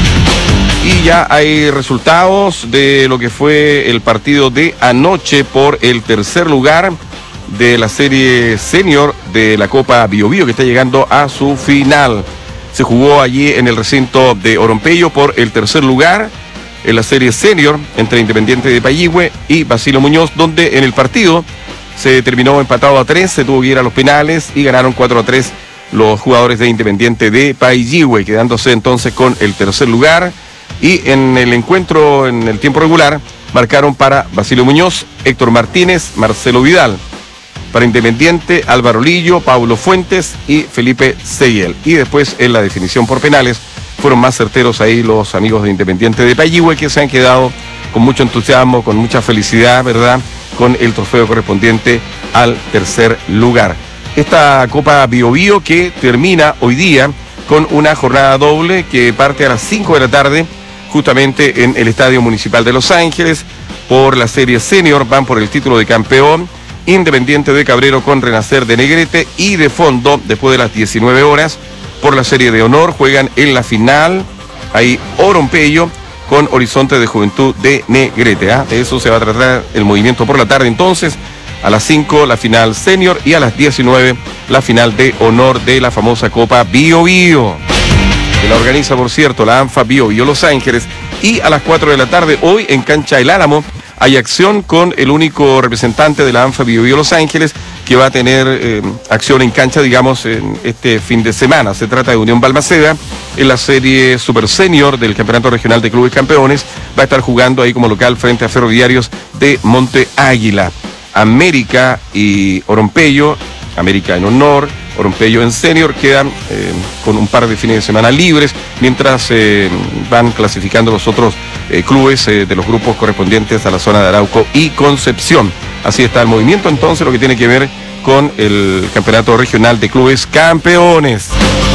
Speaker 11: Y ya hay resultados de lo que fue el partido de anoche por el tercer lugar de la serie senior de la Copa Bio Bio, que está llegando a su final. Se jugó allí en el recinto de Orompello por el tercer lugar en la serie senior entre Independiente de Payihue y Basilio Muñoz, donde en el partido se terminó empatado a tres, se tuvo que ir a los penales y ganaron cuatro a tres los jugadores de Independiente de Payihue, quedándose entonces con el tercer lugar. Y en el encuentro en el tiempo regular marcaron para Basilio Muñoz, Héctor Martínez, Marcelo Vidal. Para Independiente, Álvaro Lillo, Paulo Fuentes y Felipe Seguel. Y después en la definición por penales fueron más certeros ahí los amigos de Independiente de Payihue, que se han quedado con mucho entusiasmo, con mucha felicidad, ¿verdad?, con el trofeo correspondiente al tercer lugar. Esta Copa Bio Bio que termina hoy día con una jornada doble que parte a las cinco de la tarde, justamente en el Estadio Municipal de Los Ángeles. Por la serie senior van por el título de campeón Independiente de Cabrero con Renacer de Negrete, y de fondo, después de las diecinueve horas, por la serie de honor juegan en la final ahí Orompello con Horizonte de Juventud de Negrete. ¿eh? De eso se va a tratar el movimiento por la tarde entonces. A las cinco la final senior y a las diecinueve la final de honor de la famosa Copa Bio Bio, que la organiza, por cierto, la ANFA Bio Bio Los Ángeles. Y a las cuatro de la tarde hoy en Cancha El Álamo hay acción con el único representante de la ANFA Bio Bio Los Ángeles que va a tener eh, acción en cancha, digamos, en este fin de semana. Se trata de Unión Balmaceda en la serie Super Senior del Campeonato Regional de Clubes Campeones. Va a estar jugando ahí como local frente a Ferroviarios de Monte Águila. América y Orompello, América en honor, Orompello en senior, quedan eh, con un par de fines de semana libres, mientras eh, van clasificando los otros eh, clubes eh, de los grupos correspondientes a la zona de Arauco y Concepción. Así está el movimiento entonces, lo que tiene que ver con el Campeonato Regional de Clubes Campeones.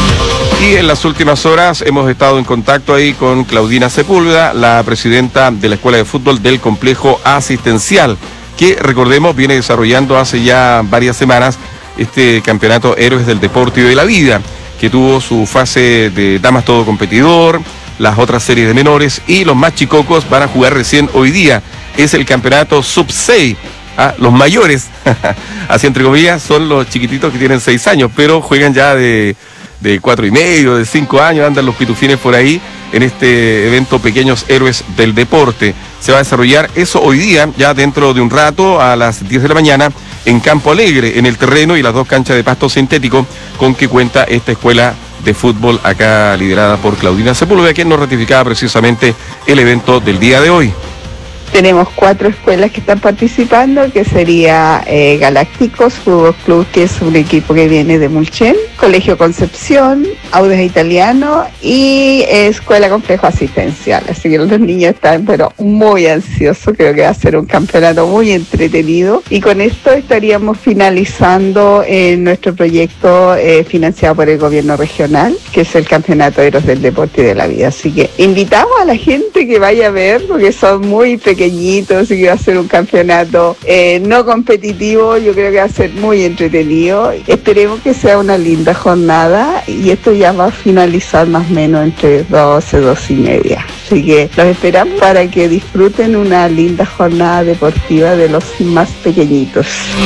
Speaker 11: Y en las últimas horas hemos estado en contacto ahí con Claudina Sepúlveda, la presidenta de la Escuela de Fútbol del Complejo Asistencial, que, recordemos, viene desarrollando hace ya varias semanas este campeonato Héroes del Deporte y de la Vida, que tuvo su fase de damas todo competidor, las otras series de menores, y los más chicocos van a jugar recién hoy día. Es el campeonato sub seis, ¿ah? Los mayores, así entre comillas, son los chiquititos que tienen seis años, pero juegan ya de, de cuatro y medio, de cinco años, andan los pitufines por ahí en este evento Pequeños Héroes del Deporte. Se va a desarrollar eso hoy día, ya dentro de un rato, a las diez de la mañana, en Campo Alegre, en el terreno y las dos canchas de pasto sintético con que cuenta esta escuela de fútbol acá liderada por Claudina Sepúlveda, quien nos ratificaba precisamente el evento del día de hoy.
Speaker 6: Tenemos cuatro escuelas que están participando, que sería eh, Galácticos Fútbol Club, que es un equipo que viene de Mulchen, Colegio Concepción, Audes Italiano y eh, Escuela Complejo Asistencial. Así que los niños están pero muy ansiosos, creo que va a ser un campeonato muy entretenido. Y con esto estaríamos finalizando eh, nuestro proyecto eh, financiado por el gobierno regional, que es el Campeonato Héroes del Deporte y de la Vida. Así que invitamos a la gente que vaya a ver, porque son muy pequeños, pequeñitos, y que va a ser un campeonato eh, no competitivo. Yo creo que va a ser muy entretenido. Esperemos que sea una linda jornada, y esto ya va a finalizar más o menos entre doce, doce y media. Así que los esperamos para que disfruten una linda jornada deportiva de los más pequeñitos.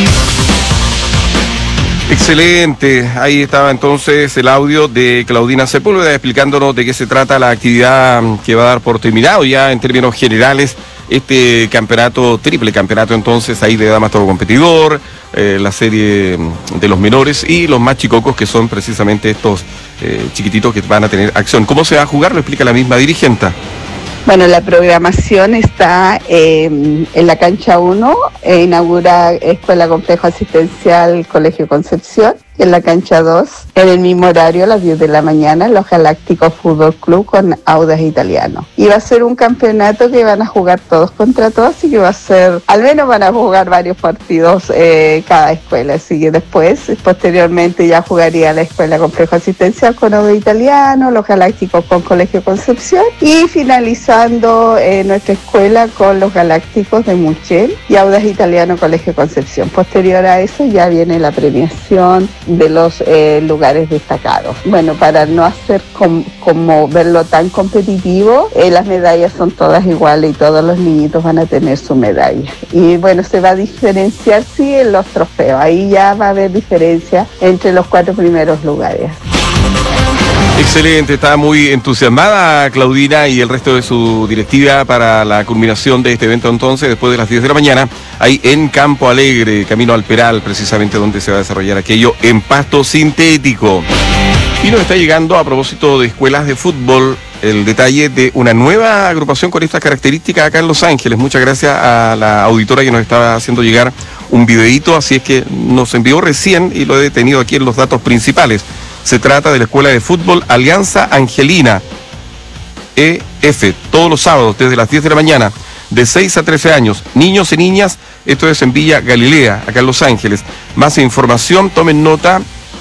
Speaker 11: Excelente, ahí estaba entonces el audio de Claudina Sepúlveda explicándonos de qué se trata la actividad que va a dar por terminado ya en términos generales este campeonato, triple campeonato entonces ahí de damas todo competidor, eh, la serie de los menores y los más chicocos, que son precisamente estos eh, chiquititos que van a tener acción. ¿Cómo se va a jugar? Lo explica la misma dirigente.
Speaker 6: Bueno, la programación está eh, en la cancha uno, eh, inaugura Escuela Complejo Asistencial Colegio Concepción, en la cancha dos. En el mismo horario, a las diez de la mañana, los Galácticos Fútbol Club con Audax Italiano. Y va a ser un campeonato que van a jugar todos contra todos, así que va a ser, al menos van a jugar varios partidos eh, cada escuela. Así que después, posteriormente, ya jugaría la escuela Complejo Asistencial con Audax Italiano, los Galácticos con Colegio Concepción y finalizando eh, nuestra escuela con los Galácticos de Mulchen y Audax Italiano Colegio Concepción. Posterior a eso ya viene la premiación de los eh, lugares destacados. Bueno, para no hacer com- como verlo tan competitivo, eh, las medallas son todas iguales y todos los niñitos van a tener su medalla. Y bueno, se va a diferenciar sí en los trofeos, ahí ya va a haber diferencia entre los cuatro primeros lugares.
Speaker 11: Excelente, está muy entusiasmada Claudina y el resto de su directiva para la culminación de este evento entonces, después de las diez de la mañana, ahí en Campo Alegre, camino al Peral, precisamente donde se va a desarrollar aquello en pasto sintético. Y nos está llegando, a propósito de escuelas de fútbol, el detalle de una nueva agrupación con estas características acá en Los Ángeles. Muchas gracias a la auditora que nos estaba haciendo llegar un videíto, así es que nos envió recién y lo he tenido aquí en los datos principales. Se trata de la Escuela de Fútbol Alianza Angelina, E F, todos los sábados desde las diez de la mañana, de seis a trece años, niños y niñas. Esto es en Villa Galilea, acá en Los Ángeles. Más información, tomen nota.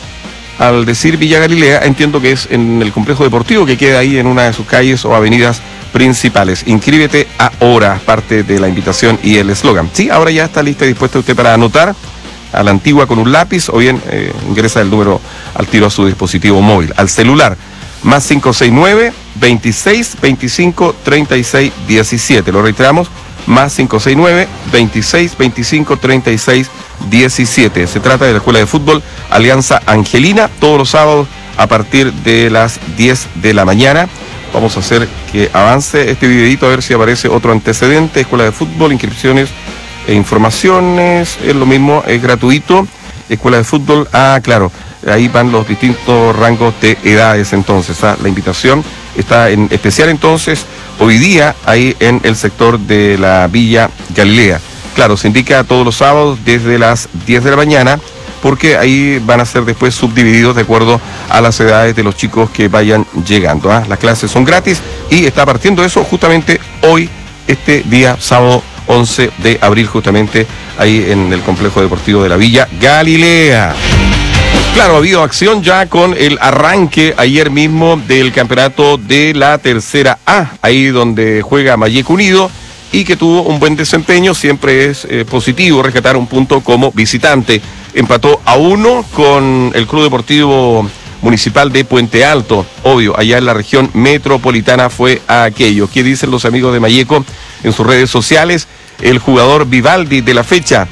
Speaker 11: Al decir Villa Galilea, entiendo que es en el complejo deportivo que queda ahí en una de sus calles o avenidas principales. Inscríbete ahora, parte de la invitación y el eslogan. Sí, ahora ya está lista y dispuesta usted para anotar a la antigua con un lápiz, o bien eh, ingresa el número al tiro a su dispositivo móvil, al celular, más cinco seis nueve, veintiséis, veinticinco, treinta y seis, diecisiete. Lo reiteramos, más cinco seis nueve, veintiséis, veinticinco, treinta y seis, diecisiete. Se trata de la Escuela de Fútbol Alianza Angelina, todos los sábados a partir de las diez de la mañana. Vamos a hacer que avance este videito a ver si aparece otro antecedente. Escuela de Fútbol, inscripciones e informaciones, es lo mismo, es gratuito. Escuela de Fútbol, ah, claro, ahí van los distintos rangos de edades entonces. ¿ah? La invitación está en especial entonces hoy día ahí en el sector de la Villa Galilea. Claro, se indica todos los sábados desde las diez de la mañana, porque ahí van a ser después subdivididos de acuerdo a las edades de los chicos que vayan llegando. ¿ah? Las clases son gratis y está partiendo eso justamente hoy, este día sábado once de abril, justamente ahí en el complejo deportivo de la Villa Galilea. Claro, ha habido acción ya con el arranque ayer mismo del campeonato de la tercera A, ahí donde juega Malleco Unido y que tuvo un buen desempeño. Siempre es eh, positivo rescatar un punto como visitante. Empató a uno con el Club Deportivo Municipal de Puente Alto, obvio, allá en la región metropolitana fue aquello. ¿Qué dicen los amigos de Malleco en sus redes sociales? El jugador Vivaldi de la fecha,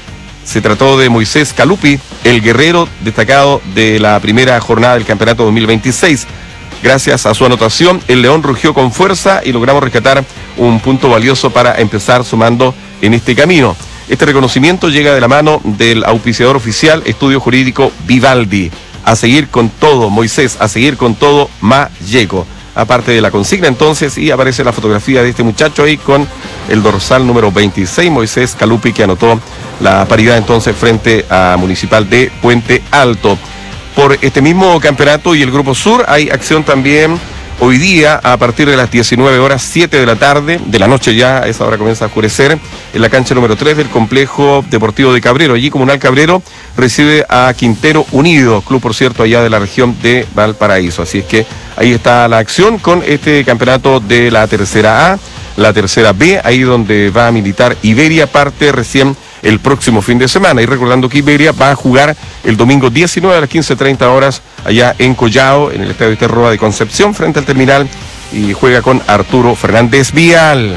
Speaker 11: se trató de Moisés Calupi, el guerrero destacado de la primera jornada del campeonato dos mil veintiséis. Gracias a su anotación, el León rugió con fuerza y logramos rescatar un punto valioso para empezar sumando en este camino. Este reconocimiento llega de la mano del auspiciador oficial Estudio Jurídico Vivaldi. A seguir con todo, Moisés, a seguir con todo, Malleco. Aparte de la consigna entonces, y aparece la fotografía de este muchacho ahí con el dorsal número veintiséis, Moisés Calupi, que anotó la paridad entonces frente a Municipal de Puente Alto. Por este mismo campeonato y el Grupo Sur hay acción también hoy día a partir de las diecinueve horas, siete de la tarde, de la noche ya, a esa hora comienza a oscurecer, en la cancha número tres del Complejo Deportivo de Cabrero. Allí Comunal Cabrero recibe a Quintero Unido, club por cierto allá de la región de Valparaíso. Así es que ahí está la acción con este campeonato de la tercera A, la tercera B, ahí donde va a militar Iberia, parte recién el próximo fin de semana. Y recordando que Iberia va a jugar el domingo diecinueve a las quince treinta horas allá en Collao, en el Estadio Iterroa de Concepción, frente al terminal, y juega con Arturo Fernández Vial.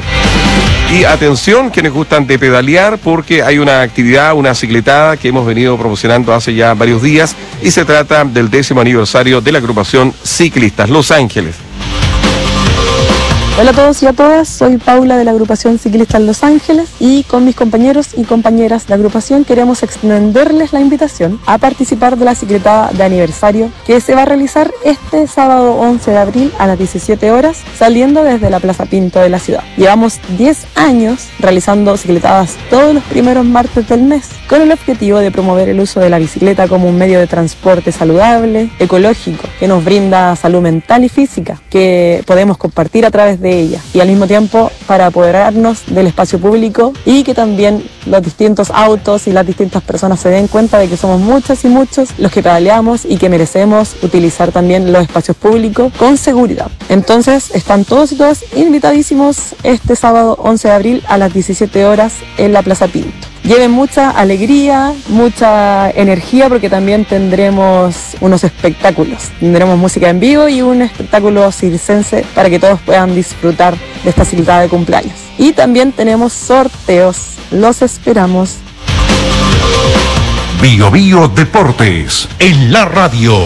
Speaker 11: Y atención, quienes gustan de pedalear, porque hay una actividad, una cicletada que hemos venido promocionando hace ya varios días, y se trata del décimo aniversario de la agrupación Ciclistas Los Ángeles.
Speaker 7: Hola a todos y a todas, soy Paula de la agrupación ciclista Los Ángeles y con mis compañeros y compañeras de agrupación queremos extenderles la invitación a participar de la cicletada de aniversario que se va a realizar este sábado once de abril a las diecisiete horas saliendo desde la Plaza Pinto de la ciudad. Llevamos diez años realizando cicletadas todos los primeros martes del mes con el objetivo de promover el uso de la bicicleta como un medio de transporte saludable, ecológico, que nos brinda salud mental y física, que podemos compartir a través de ella y al mismo tiempo para apoderarnos del espacio público y que también los distintos autos y las distintas personas se den cuenta de que somos muchas y muchos los que pedaleamos y que merecemos utilizar también los espacios públicos con seguridad. Entonces están todos y todas invitadísimos este sábado once de abril a las diecisiete horas en la Plaza Pinto. Lleven mucha alegría, mucha energía porque también tendremos unos espectáculos. Tendremos música en vivo y un espectáculo circense para que todos puedan disfrutar de esta cicletada de cumpleaños. Y también tenemos sorteos. Los esperamos.
Speaker 15: Bio Bio Deportes en la radio.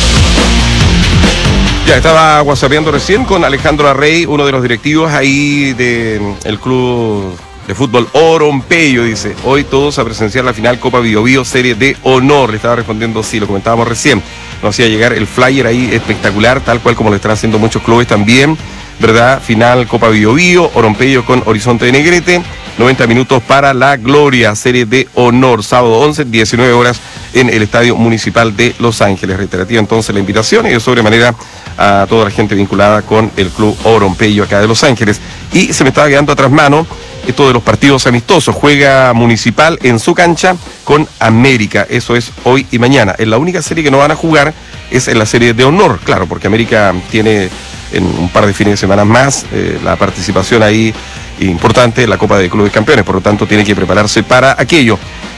Speaker 11: Ya estaba whatsappeando recién con Alejandro Arrey, uno de los directivos ahí del club de fútbol Oronpeyo. Dice, hoy todos a presenciar la final Copa Bio Bio Serie de Honor. Le estaba respondiendo, sí, lo comentábamos recién. Nos hacía llegar el flyer ahí espectacular, tal cual como lo están haciendo muchos clubes también, ¿verdad? Final Copa Bio Bio, Oronpeyo con Horizonte de Negrete. noventa minutos para la gloria, Serie de Honor, sábado once, diecinueve horas en el Estadio Municipal de Los Ángeles. Reiterativa entonces la invitación y de sobremanera a toda la gente vinculada con el club Oronpeyo acá de Los Ángeles. Y se me estaba quedando atrás mano esto de los partidos amistosos. Juega Municipal en su cancha con América, eso es hoy y mañana. En la única serie que no van a jugar es en la Serie de Honor, claro, porque América tiene en un par de fines de semana más eh, la participación ahí importante en la Copa de Clubes Campeones, por lo tanto tiene que prepararse para aquello.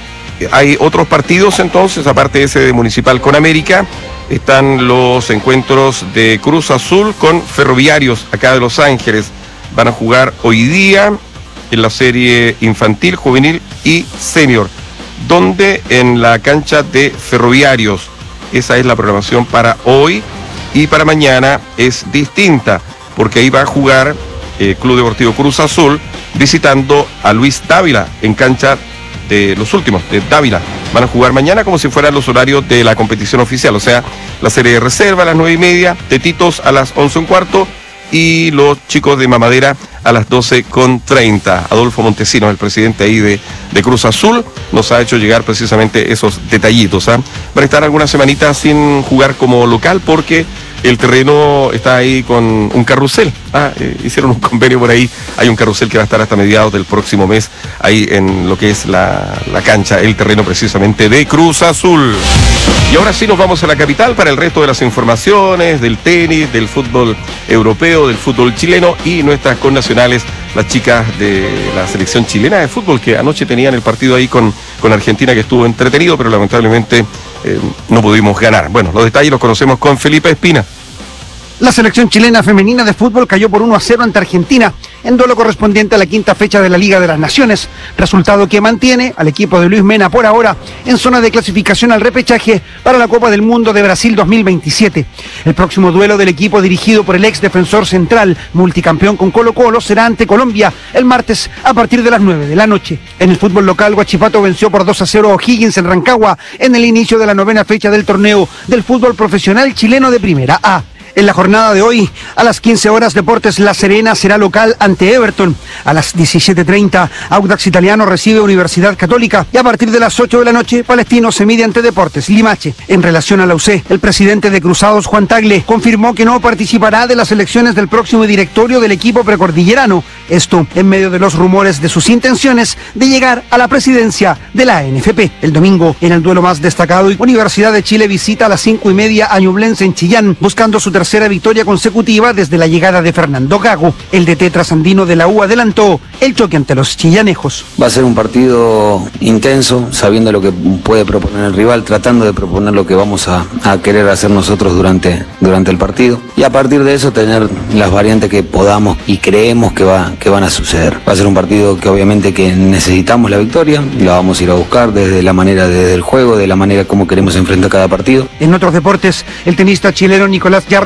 Speaker 11: Hay otros partidos entonces, aparte de ese de Municipal con América, están los encuentros de Cruz Azul con Ferroviarios acá de Los Ángeles. Van a jugar hoy día en la serie infantil, juvenil y senior, donde en la cancha de Ferroviarios. Esa es la programación para hoy, y para mañana es distinta, porque ahí va a jugar eh, Club Deportivo Cruz Azul visitando a Luis Dávila en cancha de los últimos, de Dávila. Van a jugar mañana como si fueran los horarios de la competición oficial, o sea, la serie de reserva a las nueve y media, Tetitos a las once y un cuarto, y los chicos de Mamadera a las doce con treinta. Adolfo Montesinos, el presidente ahí de, de Cruz Azul, nos ha hecho llegar precisamente esos detallitos. ¿eh? Van a estar algunas semanitas sin jugar como local porque el terreno está ahí con un carrusel. Ah, eh, hicieron un convenio por ahí. Hay un carrusel que va a estar hasta mediados del próximo mes ahí en lo que es la, la cancha, el terreno precisamente de Cruz Azul. Y ahora sí nos vamos a la capital para el resto de las informaciones del tenis, del fútbol europeo, del fútbol chileno y nuestras connacionales, las chicas de la selección chilena de fútbol, que anoche tenían el partido ahí con, con Argentina, que estuvo entretenido, pero lamentablemente eh, no pudimos ganar. Bueno, los detalles los conocemos con Felipe Espina.
Speaker 8: La selección chilena femenina de fútbol cayó por uno a cero ante Argentina en duelo correspondiente a la quinta fecha de la Liga de las Naciones, resultado que mantiene al equipo de Luis Mena por ahora en zona de clasificación al repechaje para la Copa del Mundo de Brasil dos mil veintisiete. El próximo duelo del equipo dirigido por el ex defensor central, multicampeón con Colo Colo, será ante Colombia el martes a partir de las nueve de la noche. En el fútbol local, Huachipato venció por dos a cero a O'Higgins en Rancagua en el inicio de la novena fecha del torneo del fútbol profesional chileno de Primera A. En la jornada de hoy, a las quince horas, Deportes La Serena será local ante Everton. A las diecisiete treinta, Audax Italiano recibe Universidad Católica. Y a partir de las ocho de la noche, Palestino se mide ante Deportes Limache. En relación a la U C, el presidente de Cruzados, Juan Tagle, confirmó que no participará de las elecciones del próximo directorio del equipo precordillerano. Esto en medio de los rumores de sus intenciones de llegar a la presidencia de la A N F P. El domingo, en el duelo más destacado, Universidad de Chile visita a las cinco y media a Ñublense en Chillán, buscando su tercera victoria consecutiva desde la llegada de Fernando Gago. El D T trasandino de la U adelantó el choque ante los chillanejos.
Speaker 19: Va a ser un partido intenso, sabiendo lo que puede proponer el rival, tratando de proponer lo que vamos a, a querer hacer nosotros durante, durante el partido. Y a partir de eso tener las variantes que podamos y creemos que, va, que van a suceder. Va a ser un partido que obviamente que necesitamos la victoria, la vamos a ir a buscar desde la manera desde el juego, de la manera como queremos enfrentar cada partido.
Speaker 8: En otros deportes, el tenista chileno Nicolás Jarry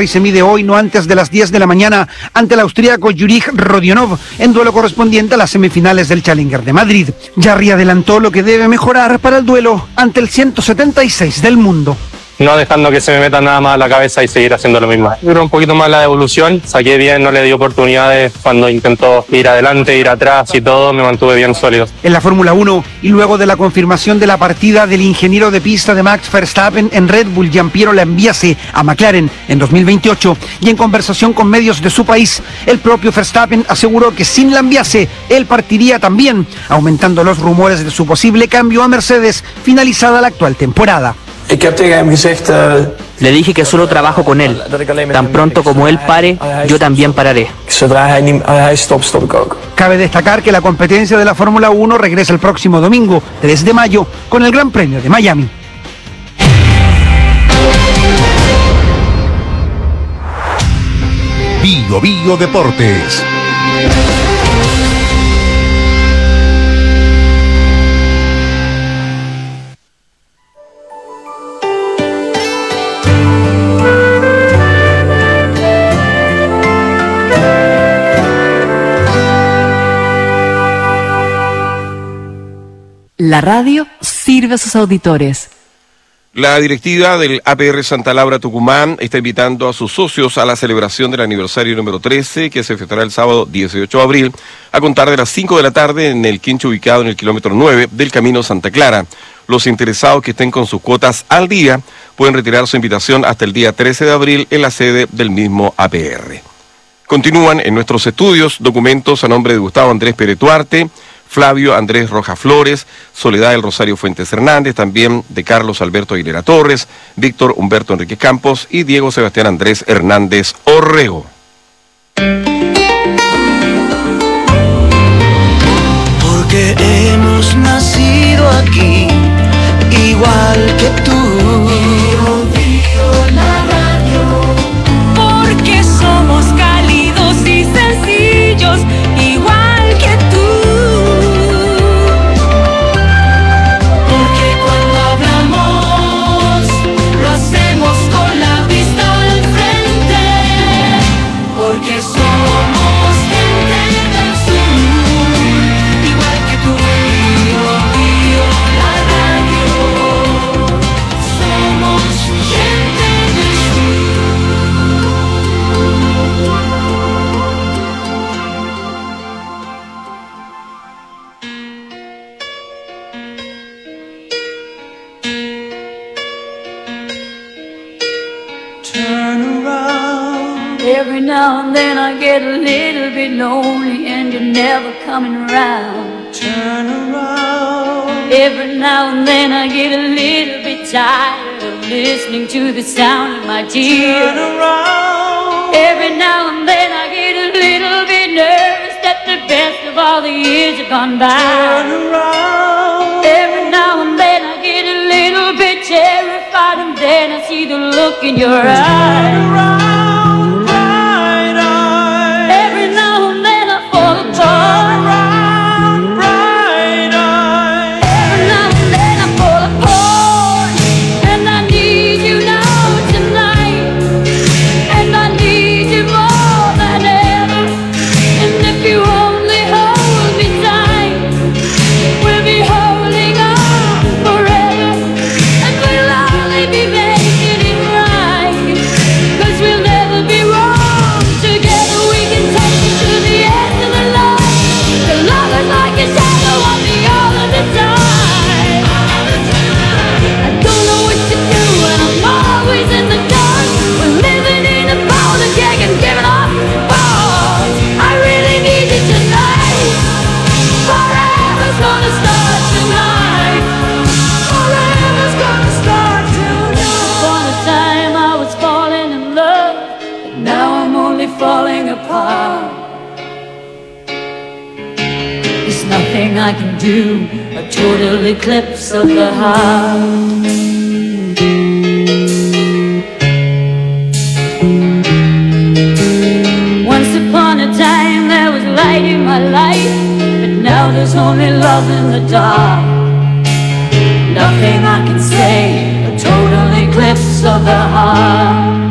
Speaker 8: y se mide hoy no antes de las diez de la mañana ante el austríaco Jurij Rodionov en duelo correspondiente a las semifinales del Challenger de Madrid. Jarry adelantó lo que debe mejorar para el duelo ante el ciento setenta y seis del mundo.
Speaker 2: No dejando que se me meta nada más a la cabeza y seguir haciendo lo mismo. Duró un poquito más la devolución, saqué bien, no le di oportunidades cuando intentó ir adelante, ir atrás y todo, me mantuve bien sólido.
Speaker 8: En la Fórmula uno, y luego de la confirmación de la partida del ingeniero de pista de Max Verstappen en Red Bull, Gianpiero Lambiase, a McLaren en dos mil veintiocho, y en conversación con medios de su país, el propio Verstappen aseguró que sin Lambiase, él partiría también, aumentando los rumores de su posible cambio a Mercedes, finalizada la actual temporada.
Speaker 10: Le dije que solo trabajo con él. Tan pronto como él pare, yo también pararé.
Speaker 8: Cabe destacar que la competencia de la Fórmula uno regresa el próximo domingo, tres de mayo, con el Gran Premio de Miami.
Speaker 15: Bio Bio Deportes.
Speaker 20: La radio sirve a sus auditores.
Speaker 11: La directiva del A P R Santa Laura Tucumán está invitando a sus socios a la celebración del aniversario número trece, que se efectuará el sábado dieciocho de abril, a contar de las cinco de la tarde en el quincho ubicado en el kilómetro nueve del Camino Santa Clara. Los interesados que estén con sus cuotas al día pueden retirar su invitación hasta el día trece de abril en la sede del mismo A P R. Continúan en nuestros estudios documentos a nombre de Gustavo Andrés Pérez Duarte, Flavio Andrés Rojas Flores, Soledad del Rosario Fuentes Hernández, también de Carlos Alberto Aguilera Torres, Víctor Humberto Enríquez Campos y Diego Sebastián Andrés Hernández Orrego.
Speaker 12: Porque hemos nacido aquí, igual que tú. La radio. Porque somos cálidos y sencillos, igual que tú.
Speaker 24: Every now and then I get a little bit lonely and you're never coming around. Turn around. Every now and then I get a little bit tired of listening to the sound of my tears. Turn around. Every now and then I get a little bit nervous that the best of all the years have gone by. Turn around. Every now and then I get a little bit terrified and then I see the look in your eyes. Turn around. I can do a total eclipse of the heart. Once upon a time there was light in my life, but now there's only love in the dark. Nothing I can say, a total eclipse of the heart.